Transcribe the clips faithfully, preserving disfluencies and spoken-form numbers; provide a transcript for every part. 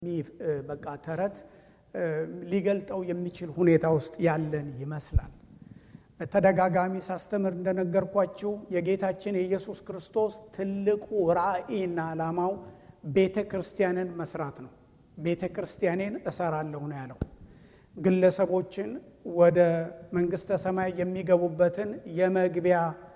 በቃ ተረት ሊገልጠው የሚችል ሁኔታ ውስጥ ያለን ይመስላል። በተደጋጋሚ ሳስተምር እንደነገርኳችሁ የጌታችን የኢየሱስ ክርስቶስ ትልቁ ራእይና ዓላማው ቤተክርስቲያንን መስራት ነው። ቤተክርስቲያኔን እሰራለሁ ነው ያለው። ግለሰቦችን ወደ መንግስተ ሰማይ የሚገቡበትን የመግቢያ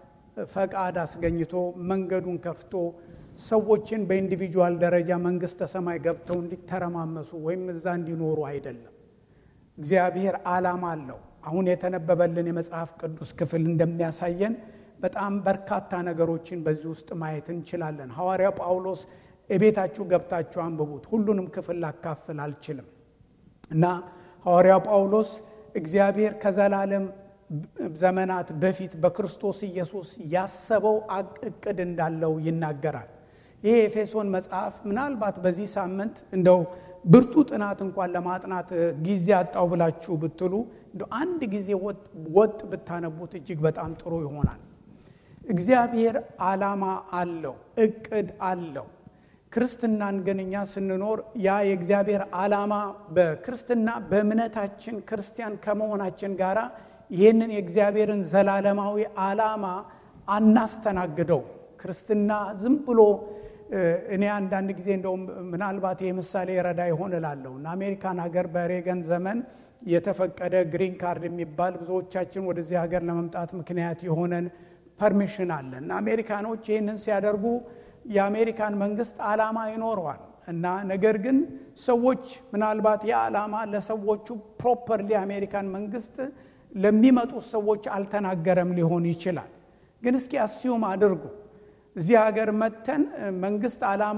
ፈቃድ አስገኝቶ መንገዱን ከፍቶ ሰዎችን በኢንዲቪጁዋል ደረጃ መንግስተ ሰማይ ገብተው እንዲተረማመሱ ወይም እዛ እንዲኖሩ አይደለም። እግዚአብሔር ዓላማ አለው። አሁን የተነበበልን የመጽሐፍ ቅዱስ ክፍል እንደሚያሳየን በጣም በርካታ ነገሮችን በዚህ ውስጥ ማየት እንችላለን። ሐዋርያው ጳውሎስ እቤታችሁ ገብታችሁ አንብቡት። ሁሉንም ክፍል ላካፍል አልችልም እና ሐዋርያው ጳውሎስ እግዚአብሔር ከዘላለም ዘመናት በፊት በክርስቶስ ኢየሱስ ያሰበው እቅድ እንዳለው ይናገራል። ይሄ ኤፌሶን መጽሐፍ ምናልባት በዚህ ሳምንት እንደው ብርቱ ጥናት እንኳን ለማጥናት ጊዜ አጣው ብላችሁ ብትሉ እንደው አንድ ጊዜ ወጥ ብታነቡት እጅግ በጣም ጥሩ ይሆናል። እግዚአብሔር ዓላማ አለው፣ እቅድ አለው። ክርስትናን ግን እኛ ስንኖር ያ የእግዚአብሔር ዓላማ በክርስትና በእምነታችን ክርስቲያን ከመሆናችን ጋራ ይህንን የእግዚአብሔርን ዘላለማዊ ዓላማ አናስተናግደው። ክርስትና ዝም ብሎ እኔ አንዳንድ ጊዜ እንደውም ምናልባት ይህ ምሳሌ ረዳ ይሆን እላለሁ እና አሜሪካን ሀገር በሬገን ዘመን የተፈቀደ ግሪን ካርድ የሚባል ብዙዎቻችን ወደዚህ ሀገር ለመምጣት ምክንያት የሆነን ፐርሚሽን አለ እና አሜሪካኖች ይህንን ሲያደርጉ የአሜሪካን መንግስት ዓላማ ይኖረዋል እና ነገር ግን ሰዎች ምናልባት የዓላማ ለሰዎቹ ፕሮፐርሊ አሜሪካን መንግስት ለሚመጡ ሰዎች አልተናገረም ሊሆን ይችላል። ግን እስኪ አስዩም አድርጉ እዚህ ሀገር መተን መንግስት ዓላማ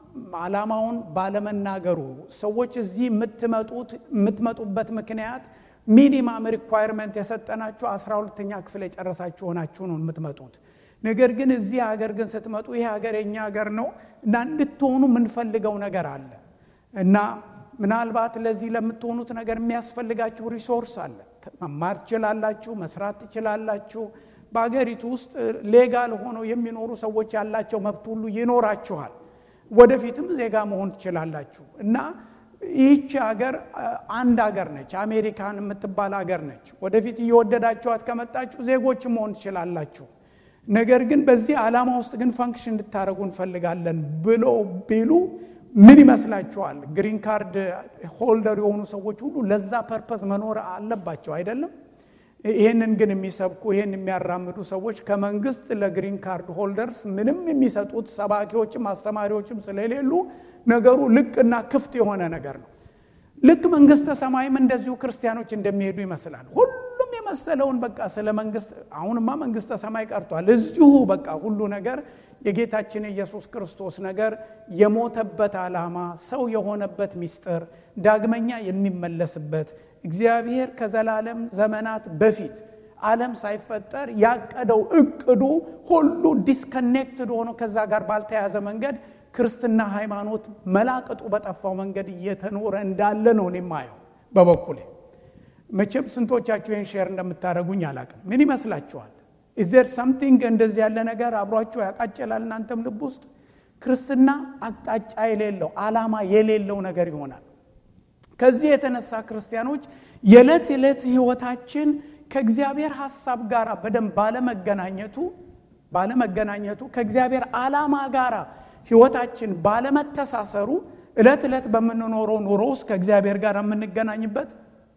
ዓላማውን ባለመናገሩ ሰዎች እዚህ የምትመጡት የምትመጡበት ምክንያት ሚኒማም ሪኳየርመንት የሰጠናችሁ አስራ ሁለተኛ ክፍል የጨረሳችሁ ሆናችሁ ነው የምትመጡት። ነገር ግን እዚህ ሀገር ግን ስትመጡ ይሄ ሀገር የኛ ሀገር ነው እና እንድትሆኑ የምንፈልገው ነገር አለ እና ምናልባት ለዚህ ለምትሆኑት ነገር የሚያስፈልጋችሁ ሪሶርስ አለ። መማር ትችላላችሁ፣ መስራት ትችላላችሁ። በአገሪቱ ውስጥ ሌጋል ሆነው የሚኖሩ ሰዎች ያላቸው መብት ሁሉ ይኖራችኋል። ወደፊትም ዜጋ መሆን ትችላላችሁ እና ይህች ሀገር አንድ ሀገር ነች፣ አሜሪካን የምትባል ሀገር ነች። ወደፊት እየወደዳችኋት ከመጣችሁ ዜጎች መሆን ትችላላችሁ። ነገር ግን በዚህ ዓላማ ውስጥ ግን ፈንክሽን እንድታረጉ እንፈልጋለን ብሎ ቢሉ ምን ይመስላችኋል? ግሪን ካርድ ሆልደር የሆኑ ሰዎች ሁሉ ለዛ ፐርፐስ መኖር አለባቸው አይደለም? ይሄንን ግን የሚሰብኩ ይሄን የሚያራምዱ ሰዎች ከመንግስት ለግሪን ካርድ ሆልደርስ ምንም የሚሰጡት ሰባኪዎችም አስተማሪዎችም ስለሌሉ ነገሩ ልቅና ክፍት የሆነ ነገር ነው። ልክ መንግስተ ሰማይም እንደዚሁ ክርስቲያኖች እንደሚሄዱ ይመስላል። ሁሉም የመሰለውን በቃ ስለ መንግስት አሁንማ መንግስተ ሰማይ ቀርቷል። እዚሁ በቃ ሁሉ ነገር የጌታችን ኢየሱስ ክርስቶስ ነገር የሞተበት ዓላማ ሰው የሆነበት ሚስጥር ዳግመኛ የሚመለስበት እግዚአብሔር ከዘላለም ዘመናት በፊት ዓለም ሳይፈጠር ያቀደው እቅዱ ሁሉ ዲስከኔክትድ ሆኖ ከዛ ጋር ባልተያዘ መንገድ ክርስትና ሃይማኖት መላቀጡ በጠፋው መንገድ እየተኖረ እንዳለ ነው የማየው በበኩሌ። መቼም ስንቶቻችሁ ይህን ሼር እንደምታደርጉኝ አላውቅም። ምን ይመስላችኋል? is there something እንደዚህ ያለ ነገር አብሯችሁ ያቃጨላል እናንተም ልብ ውስጥ? ክርስትና አቅጣጫ የሌለው ዓላማ የሌለው ነገር ይሆናል። ከዚህ የተነሳ ክርስቲያኖች የዕለት የዕለት ህይወታችን ከእግዚአብሔር ሐሳብ ጋር በደንብ ባለመገናኘቱ ባለመገናኘቱ ከእግዚአብሔር ዓላማ ጋር ህይወታችን ባለመተሳሰሩ ዕለት ዕለት በመኖረው ኑሮ ውስጥ ከእግዚአብሔር ጋር የምንገናኝበት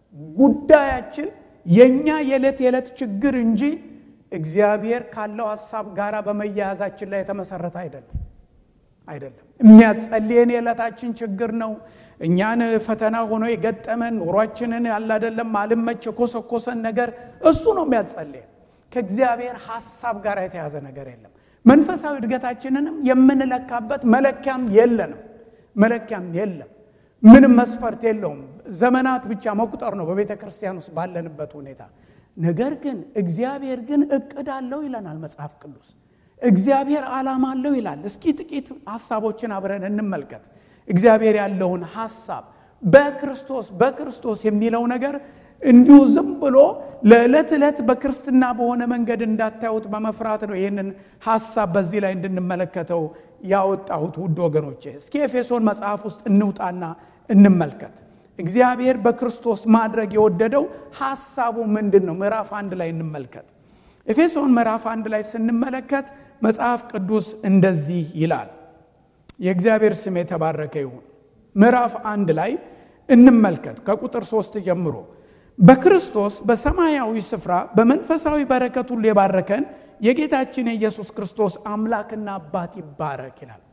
ጉዳያችን የኛ የዕለት የዕለት ችግር እንጂ እግዚአብሔር ካለው ሐሳብ ጋር በመያያዛችን ላይ የተመሰረተ አይደለም አይደለም። የሚያጸልየን የዕለታችን ችግር ነው። እኛን ፈተና ሆኖ የገጠመን ኑሯችንን ያለ አይደለም ማልመች ኮሰኮሰን ነገር እሱ ነው የሚያጸልየን። ከእግዚአብሔር ሐሳብ ጋር የተያዘ ነገር የለም። መንፈሳዊ እድገታችንንም የምንለካበት መለኪያም የለንም መለኪያም የለም። ምንም መስፈርት የለውም። ዘመናት ብቻ መቁጠር ነው በቤተ ክርስቲያን ውስጥ ባለንበት ሁኔታ። ነገር ግን እግዚአብሔር ግን እቅድ አለው ይለናል መጽሐፍ ቅዱስ። እግዚአብሔር ዓላማ አለው ይላል። እስኪ ጥቂት ሐሳቦችን አብረን እንመልከት። እግዚአብሔር ያለውን ሐሳብ በክርስቶስ በክርስቶስ የሚለው ነገር እንዲሁ ዝም ብሎ ለዕለት ዕለት በክርስትና በሆነ መንገድ እንዳታዩት በመፍራት ነው ይሄንን ሐሳብ በዚህ ላይ እንድንመለከተው ያወጣሁት ውድ ወገኖቼ። እስኪ ኤፌሶን መጽሐፍ ውስጥ እንውጣና እንመልከት። እግዚአብሔር በክርስቶስ ማድረግ የወደደው ሐሳቡ ምንድነው? ምዕራፍ አንድ ላይ እንመልከት። ኤፌሶን ምዕራፍ አንድ ላይ ስንመለከት መጽሐፍ ቅዱስ እንደዚህ ይላል። የእግዚአብሔር ስም የተባረከ ይሁን። ምዕራፍ አንድ ላይ እንመልከት ከቁጥር ሶስት ጀምሮ። በክርስቶስ በሰማያዊ ስፍራ በመንፈሳዊ በረከት ሁሉ የባረከን የጌታችን የኢየሱስ ክርስቶስ አምላክና አባት ይባረክ ይላል።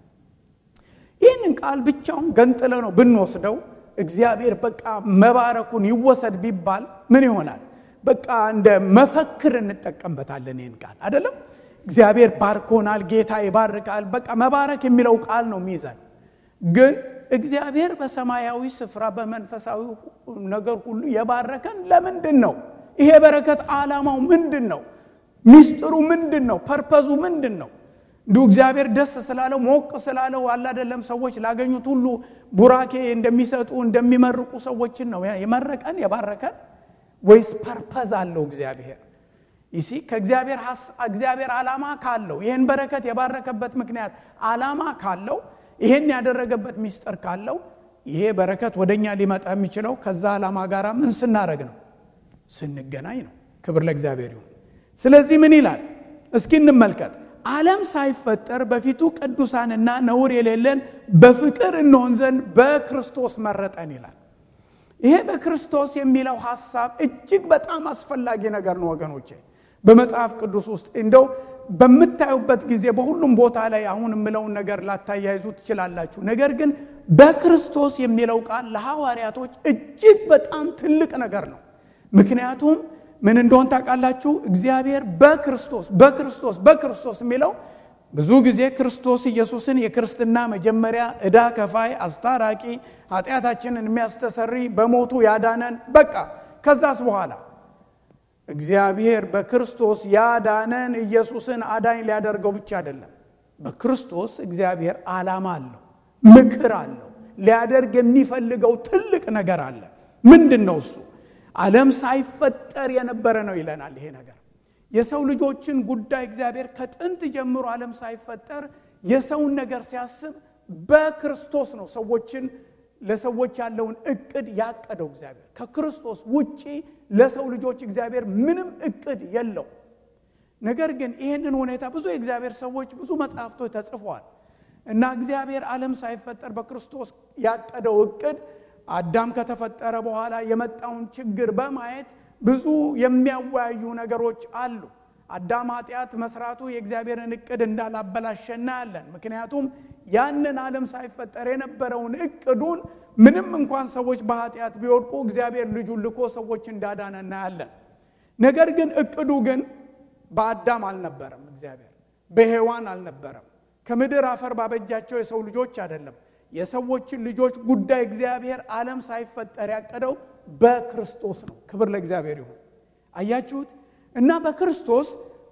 ይህንን ቃል ብቻውን ገንጥለ ነው ብንወስደው እግዚአብሔር በቃ መባረኩን ይወሰድ ቢባል ምን ይሆናል? በቃ እንደ መፈክር እንጠቀምበታለን ይህን ቃል አይደለም። እግዚአብሔር ባርኮናል፣ ጌታ ይባርካል፣ በቃ መባረክ የሚለው ቃል ነው ሚዛን። ግን እግዚአብሔር በሰማያዊ ስፍራ በመንፈሳዊ ነገር ሁሉ የባረከን ለምንድን ነው? ይሄ በረከት ዓላማው ምንድን ነው? ሚስጥሩ ምንድን ነው? ፐርፐዙ ምንድን ነው? እንዲሁ እግዚአብሔር ደስ ስላለው ሞቅ ስላለው አለ አይደለም ሰዎች ላገኙት ሁሉ ቡራኬ እንደሚሰጡ እንደሚመርቁ ሰዎችን ነው የመረቀን የባረከን ወይስ ፐርፐዝ አለው እግዚአብሔር? ይሲ ከእግዚአብሔር እግዚአብሔር ዓላማ ካለው ይሄን በረከት የባረከበት ምክንያት ዓላማ ካለው ይሄን ያደረገበት ሚስጥር ካለው ይሄ በረከት ወደኛ ሊመጣ የሚችለው ከዛ ዓላማ ጋር ምን ስናረግ ነው? ስንገናኝ ነው። ክብር ለእግዚአብሔር ይሁን። ስለዚህ ምን ይላል? እስኪ እንመልከት። ዓለም ሳይፈጠር በፊቱ ቅዱሳንና ነውር የሌለን በፍቅር እንሆን ዘንድ በክርስቶስ መረጠን ይላል። ይሄ በክርስቶስ የሚለው ሐሳብ እጅግ በጣም አስፈላጊ ነገር ነው ወገኖቼ። በመጽሐፍ ቅዱስ ውስጥ እንደው በመታዩበት ጊዜ በሁሉም ቦታ ላይ አሁን የምለውን ነገር ላታያይዙ ትችላላችሁ። ነገር ግን በክርስቶስ የሚለው ቃል ለሐዋርያቶች እጅግ በጣም ትልቅ ነገር ነው። ምክንያቱም ምን እንደሆነ ታውቃላችሁ? እግዚአብሔር በክርስቶስ በክርስቶስ በክርስቶስ የሚለው ብዙ ጊዜ ክርስቶስ ኢየሱስን የክርስትና መጀመሪያ ዕዳ ከፋይ አስታራቂ ኃጢአታችንን የሚያስተሰሪ በሞቱ ያዳነን በቃ ከዛስ በኋላ እግዚአብሔር በክርስቶስ ያዳነን ኢየሱስን አዳኝ ሊያደርገው ብቻ አይደለም። በክርስቶስ እግዚአብሔር ዓላማ አለው፣ ምክር አለው፣ ሊያደርግ የሚፈልገው ትልቅ ነገር አለ። ምንድነው እሱ? ዓለም ሳይፈጠር የነበረ ነው ይለናል። ይሄ ነገር የሰው ልጆችን ጉዳይ እግዚአብሔር ከጥንት ጀምሮ ዓለም ሳይፈጠር የሰውን ነገር ሲያስብ በክርስቶስ ነው ሰዎችን ለሰዎች ያለውን እቅድ ያቀደው እግዚአብሔር። ከክርስቶስ ውጪ ለሰው ልጆች እግዚአብሔር ምንም እቅድ የለው። ነገር ግን ይሄንን ሁኔታ ብዙ የእግዚአብሔር ሰዎች ብዙ መጽሐፍቶች ተጽፈዋል እና እግዚአብሔር ዓለም ሳይፈጠር በክርስቶስ ያቀደው እቅድ አዳም ከተፈጠረ በኋላ የመጣውን ችግር በማየት ብዙ የሚያወያዩ ነገሮች አሉ። አዳም ኃጢአት መስራቱ የእግዚአብሔርን እቅድ እንዳላበላሸና ያለን ምክንያቱም ያንን ዓለም ሳይፈጠር የነበረውን እቅዱን ምንም እንኳን ሰዎች በኃጢአት ቢወድቁ እግዚአብሔር ልጁን ልኮ ሰዎች እንዳዳነና ያለን። ነገር ግን እቅዱ ግን በአዳም አልነበረም። እግዚአብሔር በሔዋን አልነበረም። ከምድር አፈር ባበጃቸው የሰው ልጆች አይደለም። የሰዎችን ልጆች ጉዳይ እግዚአብሔር ዓለም ሳይፈጠር ያቀደው በክርስቶስ ነው። ክብር ለእግዚአብሔር ይሁን። አያችሁት? እና በክርስቶስ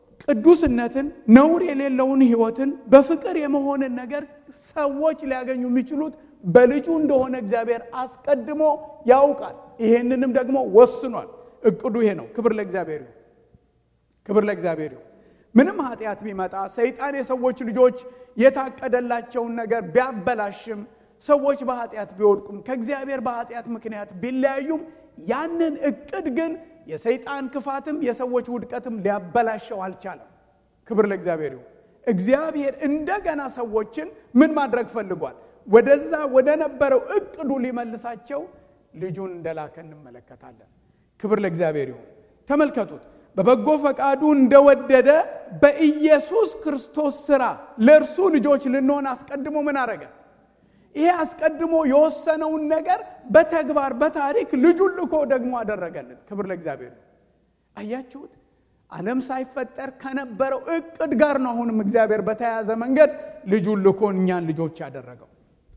ቅዱስነትን ነውር የሌለውን ሕይወትን በፍቅር የመሆንን ነገር ሰዎች ሊያገኙ የሚችሉት በልጁ እንደሆነ እግዚአብሔር አስቀድሞ ያውቃል። ይሄንንም ደግሞ ወስኗል። እቅዱ ይሄ ነው። ክብር ለእግዚአብሔር ይሁን። ክብር ለእግዚአብሔር ይሁን። ምንም ኃጢአት ቢመጣ ሰይጣን የሰዎች ልጆች የታቀደላቸውን ነገር ቢያበላሽም ሰዎች በኃጢአት ቢወድቁም ከእግዚአብሔር በኃጢአት ምክንያት ቢለያዩም ያንን እቅድ ግን የሰይጣን ክፋትም የሰዎች ውድቀትም ሊያበላሸው አልቻለም። ክብር ለእግዚአብሔር ይሁን። እግዚአብሔር እንደገና ሰዎችን ምን ማድረግ ፈልጓል? ወደዛ ወደ ነበረው እቅዱ ሊመልሳቸው ልጁን እንደላከ እንመለከታለን። ክብር ለእግዚአብሔር ይሁን። ተመልከቱት። በበጎ ፈቃዱ እንደወደደ በኢየሱስ ክርስቶስ ሥራ ለእርሱ ልጆች ልንሆን አስቀድሞ ምን አረገ? ይሄ አስቀድሞ የወሰነውን ነገር በተግባር በታሪክ ልጁን ልኮ ደግሞ አደረገልን። ክብር ለእግዚአብሔር። አያችሁት? ዓለም ሳይፈጠር ከነበረው እቅድ ጋር ነው አሁንም እግዚአብሔር በተያያዘ መንገድ ልጁን ልኮ እኛን ልጆች ያደረገው።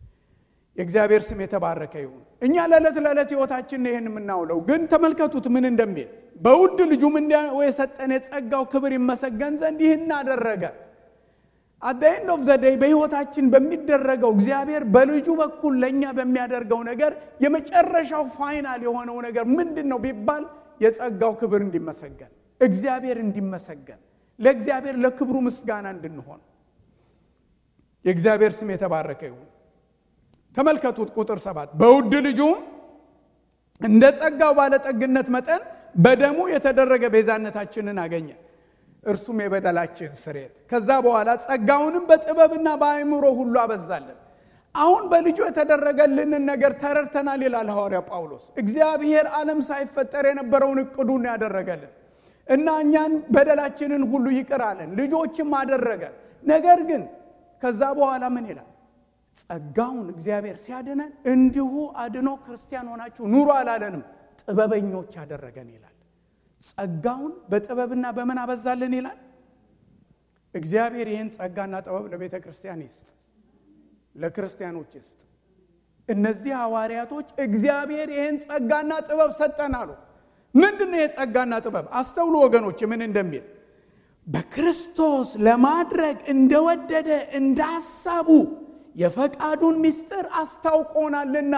የእግዚአብሔር ስም የተባረከ ይሁን። እኛ ለዕለት ለዕለት ሕይወታችን ይሄን የምናውለው ግን ተመልከቱት ምን እንደሚል በውድ ልጁም እንዲያው የሰጠን የጸጋው ክብር ይመሰገን ዘንድ ይህን አደረገ። at the end of the day በሕይወታችን በሚደረገው እግዚአብሔር በልጁ በኩል ለኛ በሚያደርገው ነገር የመጨረሻው ፋይናል የሆነው ነገር ምንድነው ቢባል የጸጋው ክብር እንዲመሰገን እግዚአብሔር እንዲመሰገን ለእግዚአብሔር ለክብሩ ምስጋና እንድንሆን የእግዚአብሔር ስም የተባረከ ይሁን። ተመልከቱት ቁጥር ሰባት በውድ ልጁ እንደ ጸጋው ባለጠግነት መጠን በደሙ የተደረገ ቤዛነታችንን አገኘ እርሱም የበደላችን ስርየት ከዛ በኋላ ጸጋውንም በጥበብና በአእምሮ ሁሉ አበዛልን አሁን በልጁ የተደረገልንን ነገር ተረድተናል ይላል ሐዋርያ ጳውሎስ እግዚአብሔር ዓለም ሳይፈጠር የነበረውን እቅዱን ያደረገልን እና እኛን በደላችንን ሁሉ ይቅር አለን ልጆችም አደረገ ነገር ግን ከዛ በኋላ ምን ይላል ጸጋውን እግዚአብሔር ሲያድነን እንዲሁ አድኖ ክርስቲያን ሆናችሁ ኑሩ አላለንም ጥበበኞች አደረገን ይላል ጸጋውን በጥበብና በመን አበዛልን ይላል እግዚአብሔር ይህን ጸጋና ጥበብ ለቤተ ክርስቲያን ይስጥ ለክርስቲያኖች ይስጥ እነዚህ ሐዋርያቶች እግዚአብሔር ይህን ጸጋና ጥበብ ሰጠን አሉ ምንድነው የጸጋና ጥበብ አስተውሉ ወገኖች ምን እንደሚል በክርስቶስ ለማድረግ እንደወደደ እንዳሳቡ የፈቃዱን ምስጢር አስታውቆናልና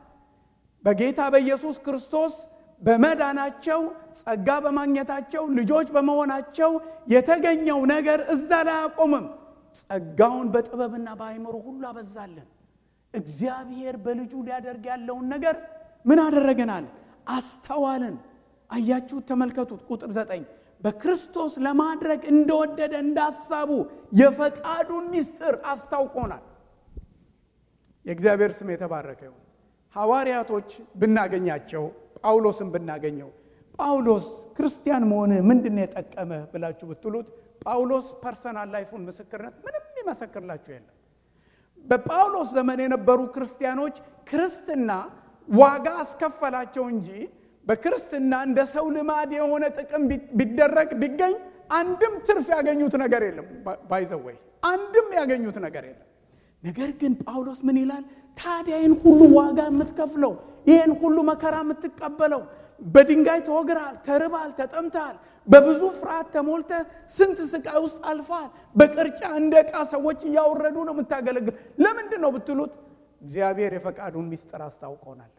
በጌታ በኢየሱስ ክርስቶስ በመዳናቸው ጸጋ በማግኘታቸው ልጆች በመሆናቸው የተገኘው ነገር እዛ ላይ አቆመም ጸጋውን በጥበብና በአእምሮ ሁሉ አበዛልን እግዚአብሔር በልጁ ሊያደርግ ያለውን ነገር ምን አደረገናል አስተዋልን አያችሁ ተመልከቱት ቁጥር ዘጠኝ በክርስቶስ ለማድረግ እንደወደደ እንዳሳቡ የፈቃዱን ምስጢር አስታውቆናል የእግዚአብሔር ስም የተባረከ ይሁን ሐዋርያቶች ብናገኛቸው ጳውሎስን ብናገኘው ጳውሎስ ክርስቲያን መሆን ምንድነው የጠቀመ ብላችሁ ብትሉት ጳውሎስ ፐርሰናል ላይፉን ምስክርነት ምንም ይመሰክርላችሁ የለም በጳውሎስ ዘመን የነበሩ ክርስቲያኖች ክርስትና ዋጋ አስከፈላቸው እንጂ በክርስትና እንደ ሰው ልማድ የሆነ ጥቅም ቢደረግ ቢገኝ አንድም ትርፍ ያገኙት ነገር የለም ባይዘወይ አንድም ያገኙት ነገር የለም ነገር ግን ጳውሎስ ምን ይላል ታዲያ ይህን ሁሉ ዋጋ የምትከፍለው ይህን ሁሉ መከራ የምትቀበለው በድንጋይ ተወግራል ተርባል ተጠምታል በብዙ ፍርሃት ተሞልተ ስንት ስቃይ ውስጥ አልፋል በቅርጫ እንደቃ ሰዎች ያወረዱ ነው የምታገለግል ለምንድነው ብትሉት እግዚአብሔር የፈቃዱን ምስጢር አስታውቆናል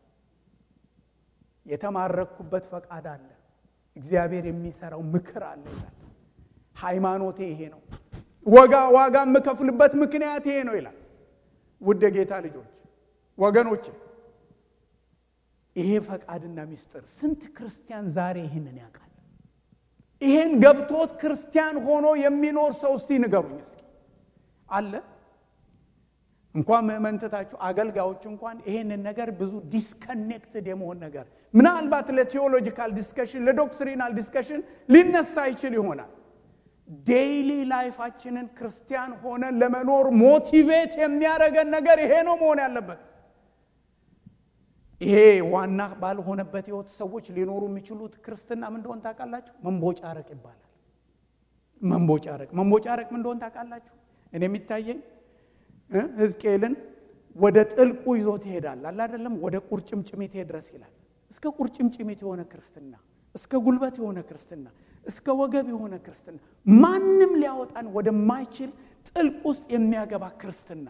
የተማረኩበት ፈቃድ አለ እግዚአብሔር የሚሰራው ምክር አለ ይላል ሃይማኖቴ ይሄ ነው ወጋ ዋጋ የምከፍልበት ምክንያት ይሄ ነው ይላል ውድ ጌታ ልጆች ወገኖች ይሄ ፈቃድና ምስጢር ስንት ክርስቲያን ዛሬ ይሄንን ያውቃል ይሄን ገብቶት ክርስቲያን ሆኖ የሚኖር ሰው እስቲ ንገሩኝ እስኪ አለ እንኳን መመንተታችሁ አገልጋዮች እንኳን ይሄንን ነገር ብዙ ዲስከኔክትድ የመሆን ነገር ምናልባት ለቴዎሎጂካል ዲስከሽን ለዶክትሪናል ዲስከሽን ሊነሳ ይችል ይሆናል ዴይሊ ላይፋችንን ክርስቲያን ሆነ ለመኖር ሞቲቬት የሚያደርገን ነገር ይሄ ነው መሆን ያለበት ይሄ ዋና ባልሆነበት ህይወት ሰዎች ሊኖሩ የሚችሉት ክርስትና ምን እንደሆነ ታውቃላችሁ መንቦጫረቅ ይባላል መንቦጫረቅ መንቦጫረቅ ምን እንደሆነ ታውቃላችሁ እኔ የሚታየኝ ሕዝቅኤልን ወደ ጥልቁ ይዞት ይሄዳል አለ አይደለም ወደ ቁርጭምጭሚት ድረስ ይላል እስከ ቁርጭምጭሚት የሆነ ክርስትና እስከ ጉልበት የሆነ ክርስትና እስከ ወገብ የሆነ ክርስትና ማንንም ሊያወጣን ወደማይችል ጥልቅ ውስጥ የሚያገባ ክርስትና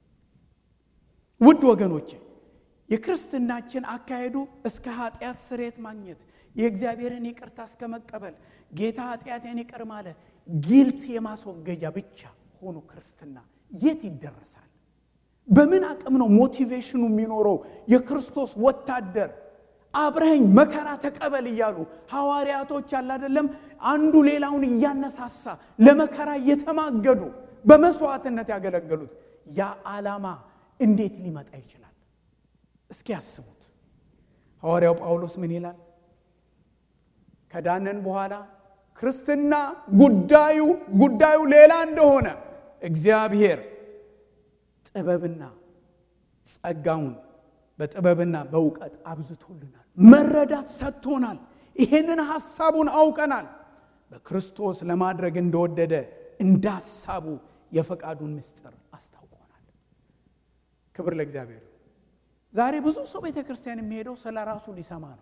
ውድ ወገኖቼ የክርስትናችን አካሄዱ እስከ ኃጢአት ስርየት ማግኘት የእግዚአብሔርን ይቅርታ እስከ መቀበል ጌታ ኃጢአቴን ይቅር ማለት ጊልት የማስወገጃ ብቻ ሆኖ ክርስትና የት ይደረሳል በምን አቅም ነው ሞቲቬሽኑ የሚኖረው የክርስቶስ ወታደር አብረኝ መከራ ተቀበል ይያሉ ሐዋርያቶች አለ አይደለም አንዱ ሌላውን ያነሳሳ ለመከራ የተማገዱ በመስዋዕትነት ያገለገሉት ያ ዓላማ እንዴት ሊመጣ ይችላል እስኪ ያስቡት ሐዋርያው ጳውሎስ ምን ይላል ከዳነን በኋላ ክርስትና ጉዳዩ ጉዳዩ ሌላ እንደሆነ እግዚአብሔር ጥበብና ጸጋውን በጥበብና በእውቀት አብዝቶልናል መረዳት ሰጥቶናል ይሄንን ሐሳቡን አውቀናል በክርስቶስ ለማድረግ እንደወደደ እንዳሳቡ የፈቃዱን ምስጢር አስታውቆናል ክብር ለእግዚአብሔር ዛሬ ብዙ ሰው ቤተክርስቲያን የሚሄደው ስለራሱ ሊሰማ ነው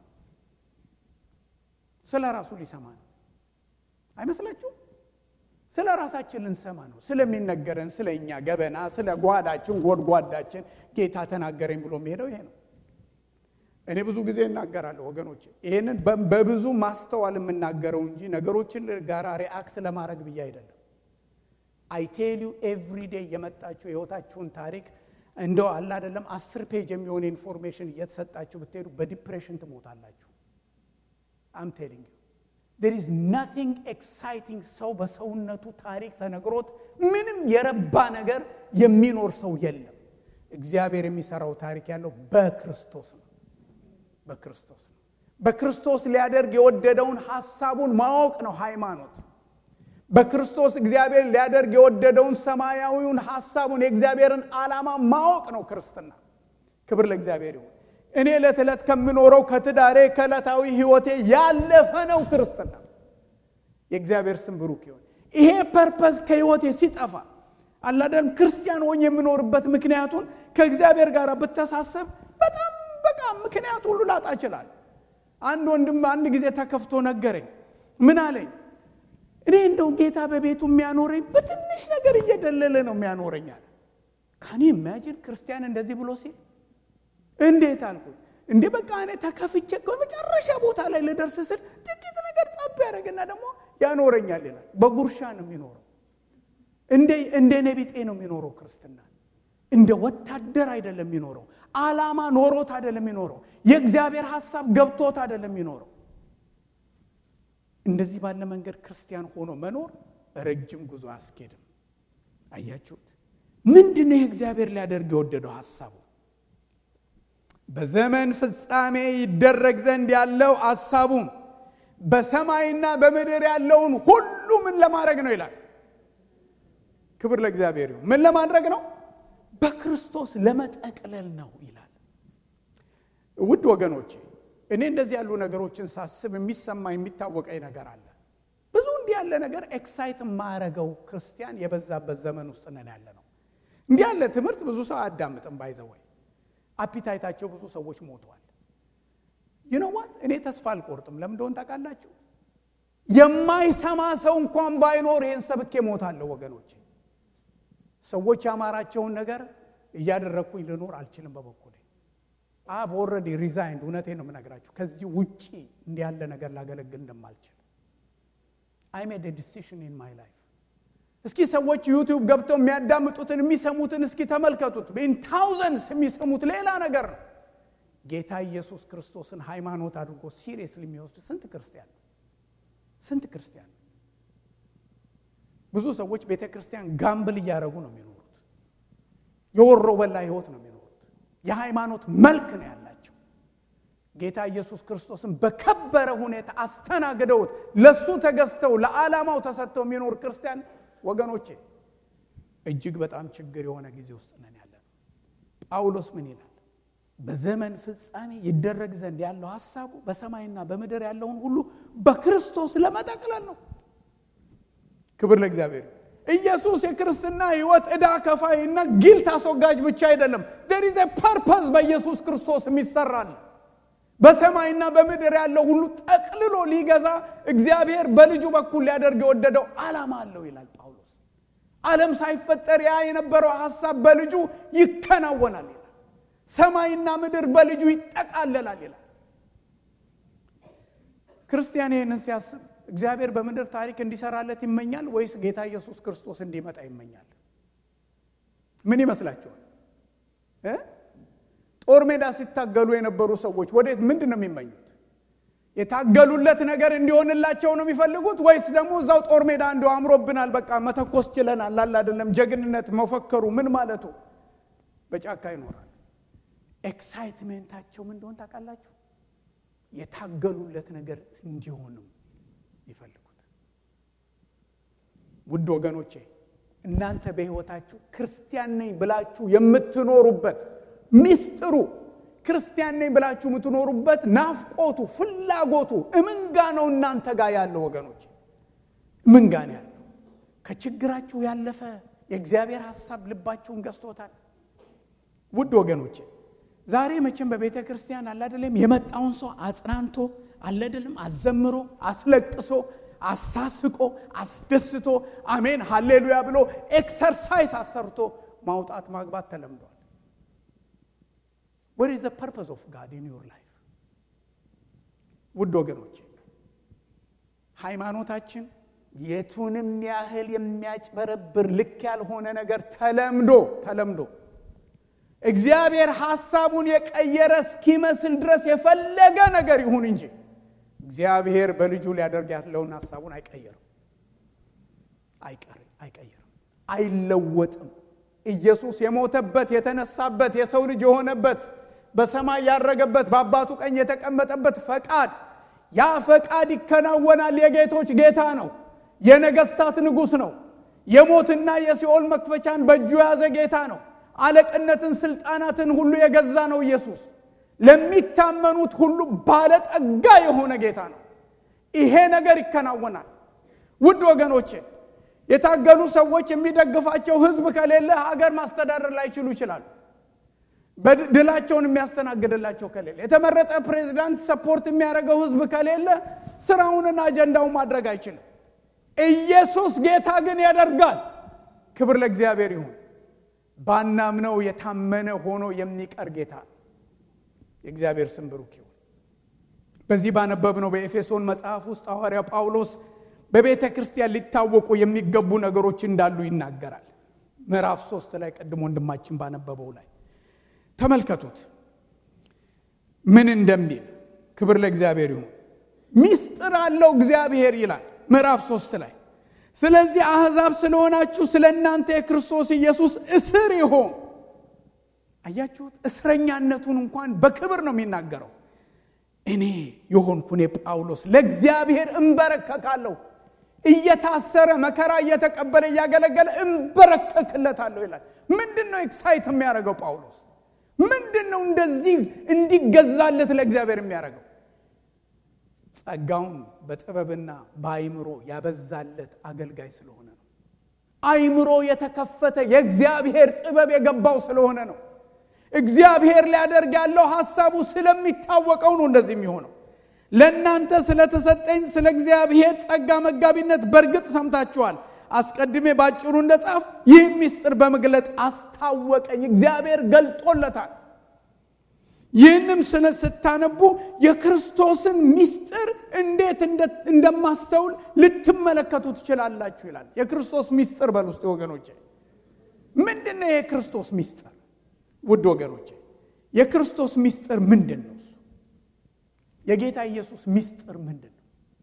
ስለራሱ ሊሰማ ነው አይመስላችሁ ስለራሳችን ልንሰማ ነው ስለሚነገረን ስለኛ ገበና ስለ ጓዳችን ጎድጓዳችን ጌታ ተናገረኝ ብሎ የሚሄደው ይሄ ነው እኔ ብዙ ጊዜ እናገራለሁ ወገኖች ይሄንን በብዙ ማስተዋል የምናገረው እንጂ ነገሮችን ጋራ ሪአክት ለማድረግ ብዬ አይደለም I tell you every day የመጣችሁ የህይወታችሁን ታሪክ እንደው አለ አይደለም አስር ፔጅ የሚሆን ኢንፎርሜሽን እየተሰጣችሁ ብትሄዱ በዲፕሬሽን ትሞታላችሁ። I'm telling you there is nothing exciting ሰው በሰውነቱ ታሪክ ተነግሮት ምንም የረባ ነገር የሚኖር ሰው የለም። እግዚአብሔር የሚሰራው ታሪክ ያለው በክርስቶስ ነው። በክርስቶስ ነው። በክርስቶስ ሊያደርግ የወደደውን ሐሳቡን ማወቅ ነው ሃይማኖት። በክርስቶስ እግዚአብሔር ሊያደርግ የወደደውን ሰማያዊውን ሐሳቡን የእግዚአብሔርን ዓላማ ማወቅ ነው ክርስትና። ክብር ለእግዚአብሔር ይሁን። እኔ ለተለት ከምኖረው ከትዳሬ ከዕለታዊ ህይወቴ ያለፈ ነው ክርስትና። የእግዚአብሔር ስም ብሩክ ይሁን። ይሄ ፐርፐስ ከህይወቴ ሲጠፋ አላደም ክርስቲያን ሆኜ የምኖርበት ምክንያቱን ከእግዚአብሔር ጋር በተሳሰብ በጣም በቃ ምክንያቱ ሁሉ ላጣ ይችላል። አንድ ወንድም አንድ ጊዜ ተከፍቶ ነገረኝ። ምን አለኝ? እኔ እንደው ጌታ በቤቱ የሚያኖረኝ በትንሽ ነገር እየደለለ ነው የሚያኖረኝ አለ። ካኒ ኢማጂን ክርስቲያን እንደዚህ ብሎ ሲል እንዴት አልኩት? እንዴ በቃ እኔ ተከፍቼ ከመጨረሻ ቦታ ላይ ልደርስ ስል ጥቂት ነገር ጣብ ያደርግና ደግሞ ያኖረኛል ይላል። በጉርሻ ነው የሚኖረው። እንደ እንደ ነቢጤ ነው የሚኖረው ክርስትና። እንደ ወታደር አይደለም የሚኖረው። ዓላማ ኖሮት አይደለም የሚኖረው። የእግዚአብሔር ሐሳብ ገብቶት አይደለም የሚኖረው። እንደዚህ ባለ መንገድ ክርስቲያን ሆኖ መኖር ረጅም ጉዞ አስኬድም። አያችሁት? ምንድነው የእግዚአብሔር ሊያደርግ የወደደው ሐሳቡ? በዘመን ፍጻሜ ይደረግ ዘንድ ያለው ሐሳቡ በሰማይና በምድር ያለውን ሁሉ ምን ለማድረግ ነው ይላል። ክብር ለእግዚአብሔር ይሁን። ምን ለማድረግ ነው? በክርስቶስ ለመጠቅለል ነው ይላል። ውድ ወገኖቼ እኔ እንደዚህ ያሉ ነገሮችን ሳስብ የሚሰማ የሚታወቀኝ ነገር አለ። ብዙ እንዲህ ያለ ነገር ኤክሳይት ማረገው ክርስቲያን የበዛበት ዘመን ውስጥ ነን ያለ ነው። እንዲህ ያለ ትምህርት ብዙ ሰው አዳምጥም ባይዘው አፒታይታቸው ብዙ ሰዎች ሞተዋል። you know what እኔ ተስፋ አልቆርጥም። ለምን እንደሆነ ታውቃላችሁ? የማይሰማ ሰው እንኳን ባይኖር ይሄን ሰብኬ ሞታለሁ ወገኖቼ። ሰዎች ያማራቸውን ነገር እያደረኩኝ ልኖር አልችልም በበኩሌ። I've already resigned። እውነቴን ነው የምነግራችሁ። ከዚህ ውጪ እንዲህ ያለ ነገር ላገለግል እንደማልችል I made a decision in my life። እስኪ ሰዎች ዩቲዩብ ገብተው የሚያዳምጡትን የሚሰሙትን እስኪ ተመልከቱት። in thousands የሚሰሙት ሌላ ነገር ነው። ጌታ ኢየሱስ ክርስቶስን ሃይማኖት አድርጎ ሲሪየስሊ የሚወስድ ስንት ክርስቲያን ስንት ክርስቲያን ብዙ ሰዎች ቤተክርስቲያን ጋምብል እያደረጉ ነው የሚኖሩት። የወሮ በላ ህይወት ነው የሚኖሩት። የሃይማኖት መልክ ነው ያላቸው። ጌታ ኢየሱስ ክርስቶስን በከበረ ሁኔታ አስተናግደውት ለሱ ተገዝተው ለዓላማው ተሰጥተው የሚኖር ክርስቲያን ወገኖቼ እጅግ በጣም ችግር የሆነ ጊዜ ውስጥ ነን ያለነው። ጳውሎስ ምን ይላል? በዘመን ፍጻሜ ይደረግ ዘንድ ያለው ሐሳቡ በሰማይና በምድር ያለውን ሁሉ በክርስቶስ ለመጠቅለል ነው። ክብር ለእግዚአብሔር። ኢየሱስ የክርስትና ህይወት ዕዳ ከፋይና ጊልት አስወጋጅ ብቻ አይደለም። there is a purpose በኢየሱስ ክርስቶስ የሚሰራል። በሰማይና በምድር ያለው ሁሉ ጠቅልሎ ሊገዛ እግዚአብሔር በልጁ በኩል ሊያደርግ የወደደው ዓላማ አለው ይላል ጳውሎስ። ዓለም ሳይፈጠር ያ የነበረው ሐሳብ በልጁ ይከናወናል ይላል። ሰማይና ምድር በልጁ ይጠቃለላል ይላል። ክርስቲያን ይህንን ሲያስብ እግዚአብሔር በምድር ታሪክ እንዲሰራለት ይመኛል ወይስ ጌታ ኢየሱስ ክርስቶስ እንዲመጣ ይመኛል? ምን ይመስላችኋል? እ ጦር ሜዳ ሲታገሉ የነበሩ ሰዎች ወዴት ምንድነው የሚመኙት? የታገሉለት ነገር እንዲሆንላቸው ነው የሚፈልጉት ወይስ ደግሞ እዛው ጦር ሜዳ እንደው አምሮብናል በቃ መተኮስ ችለናል አላ አይደለም ጀግንነት መፈከሩ ምን ማለቱ በጫካ ይኖራል። ኤክሳይትመንታቸው ምን እንደሆነ ታውቃላችሁ? የታገሉለት ነገር እንዲሆን ነው ይፈልጉት። ውድ ወገኖቼ እናንተ በህይወታችሁ ክርስቲያን ነኝ ብላችሁ የምትኖሩበት ሚስጥሩ ክርስቲያን ነኝ ብላችሁ የምትኖሩበት ናፍቆቱ ፍላጎቱ እምንጋ ነው እናንተ ጋር ያለው ወገኖቼ ምንጋ ነው ያለው? ከችግራችሁ ያለፈ የእግዚአብሔር ሐሳብ ልባችሁን ገዝቶታል። ውድ ወገኖቼ ዛሬ መቼም በቤተ ክርስቲያን አለ አይደለም የመጣውን ሰው አጽናንቶ አለ አይደለም አዘምሮ አስለቅሶ አሳስቆ አስደስቶ አሜን ሃሌሉያ ብሎ ኤክሰርሳይዝ አሰርቶ ማውጣት ማግባት ተለምዷል። What is the purpose of God in your life? ውድ ወገኖቼ ሃይማኖታችን የቱንም ያህል የሚያጭበረብር ልክ ያልሆነ ነገር ተለምዶ ተለምዶ እግዚአብሔር ሐሳቡን የቀየረ እስኪመስል ድረስ የፈለገ ነገር ይሁን እንጂ እግዚአብሔር በልጁ ሊያደርግ ያለውን ሐሳቡን አይቀየርም አይቀርም አይቀየርም አይለወጥም። ኢየሱስ የሞተበት የተነሳበት የሰው ልጅ የሆነበት በሰማይ ያረገበት በአባቱ ቀኝ የተቀመጠበት ፈቃድ ያ ፈቃድ ይከናወናል። የጌቶች ጌታ ነው። የነገስታት ንጉስ ነው። የሞትና የሲኦል መክፈቻን በእጁ ያዘ ጌታ ነው። አለቅነትን ስልጣናትን ሁሉ የገዛ ነው ኢየሱስ። ለሚታመኑት ሁሉ ባለጠጋ የሆነ ጌታ ነው። ይሄ ነገር ይከናወናል። ውድ ወገኖቼ የታገሉ ሰዎች የሚደግፋቸው ህዝብ ከሌለ ሀገር ማስተዳደር ላይችሉ ይችላሉ። በድላቸውን የሚያስተናግድላቸው ከሌለ የተመረጠ ፕሬዝዳንት ሰፖርት የሚያደርገው ህዝብ ከሌለ ስራውንና አጀንዳውን ማድረግ አይችልም። ኢየሱስ ጌታ ግን ያደርጋል። ክብር ለእግዚአብሔር ይሁን። ባናምነው የታመነ ሆኖ የሚቀር ጌታ ነው። የእግዚአብሔር ስም ብሩክ ይሁን። በዚህ ባነበብነው በኤፌሶን መጽሐፍ ውስጥ ሐዋርያው ጳውሎስ በቤተ ክርስቲያን ሊታወቁ የሚገቡ ነገሮች እንዳሉ ይናገራል። ምዕራፍ ሶስት ላይ ቀድሞ ወንድማችን ባነበበው ላይ ተመልከቱት ምን እንደሚል። ክብር ለእግዚአብሔር ይሁን። ሚስጥር አለው እግዚአብሔር ይላል ምዕራፍ ሶስት ላይ። ስለዚህ አሕዛብ ስለሆናችሁ ስለናንተ የክርስቶስ ኢየሱስ እስር ይሁን። አያችሁት? እስረኛነቱን እንኳን በክብር ነው የሚናገረው። እኔ የሆንኩ እኔ ጳውሎስ ለእግዚአብሔር እንበረከካለሁ፣ እየታሰረ መከራ እየተቀበለ እያገለገለ እንበረከክለታለሁ ይላል። ምንድነው ኤክሳይት የሚያደርገው ጳውሎስ? ምንድነው እንደዚህ እንዲገዛለት ለእግዚአብሔር የሚያደርገው? ጸጋውን በጥበብና በአይምሮ ያበዛለት አገልጋይ ስለሆነ ነው። አይምሮ የተከፈተ የእግዚአብሔር ጥበብ የገባው ስለሆነ ነው። እግዚአብሔር ሊያደርግ ያለው ሐሳቡ ስለሚታወቀው ነው እንደዚህ የሚሆነው። ለእናንተ ስለተሰጠኝ ስለ እግዚአብሔር ጸጋ መጋቢነት በእርግጥ ሰምታችኋል። አስቀድሜ ባጭሩ እንደጻፍ ይህን ምስጢር በመግለጥ አስታወቀኝ። እግዚአብሔር ገልጦለታል። ይህንም ስታነቡ የክርስቶስን ምስጢር እንዴት እንደማስተውል ልትመለከቱ ትችላላችሁ ይላል። የክርስቶስ ምስጢር በሉስቲ ወገኖቼ ምንድነው የክርስቶስ ምስጢር? ውድ ወገኖቼ የክርስቶስ ምስጢር ምንድነው? የጌታ ኢየሱስ ምስጢር ምንድነው?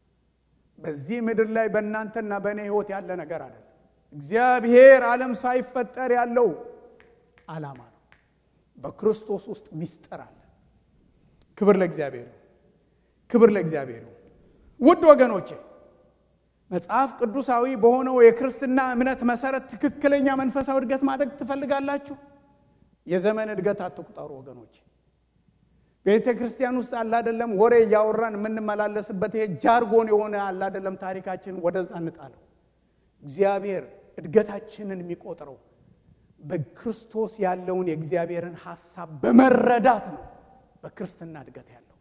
በዚህ ምድር ላይ በእናንተና በእኔ ሕይወት ያለ ነገር አይደለም። እግዚአብሔር ዓለም ሳይፈጠር ያለው ዓላማ ነው። በክርስቶስ ውስጥ ምስጢር አለ። ክብር ለእግዚአብሔር፣ ክብር ለእግዚአብሔር። ውድ ወገኖቼ መጽሐፍ ቅዱሳዊ በሆነው የክርስትና እምነት መሰረት ትክክለኛ መንፈሳዊ እድገት ማድረግ ትፈልጋላችሁ? የዘመን እድገት አትቁጠሩ ወገኖቼ። ቤተ ክርስቲያን ውስጥ አለ አይደለም ወሬ ያወራን የምንመላለስበት ይሄ ጃርጎን የሆነ አለ አይደለም ታሪካችን ወደዛ እንጣለው። እግዚአብሔር እድገታችንን የሚቆጥረው በክርስቶስ ያለውን የእግዚአብሔርን ሐሳብ በመረዳት ነው። በክርስትና እድገት ያለው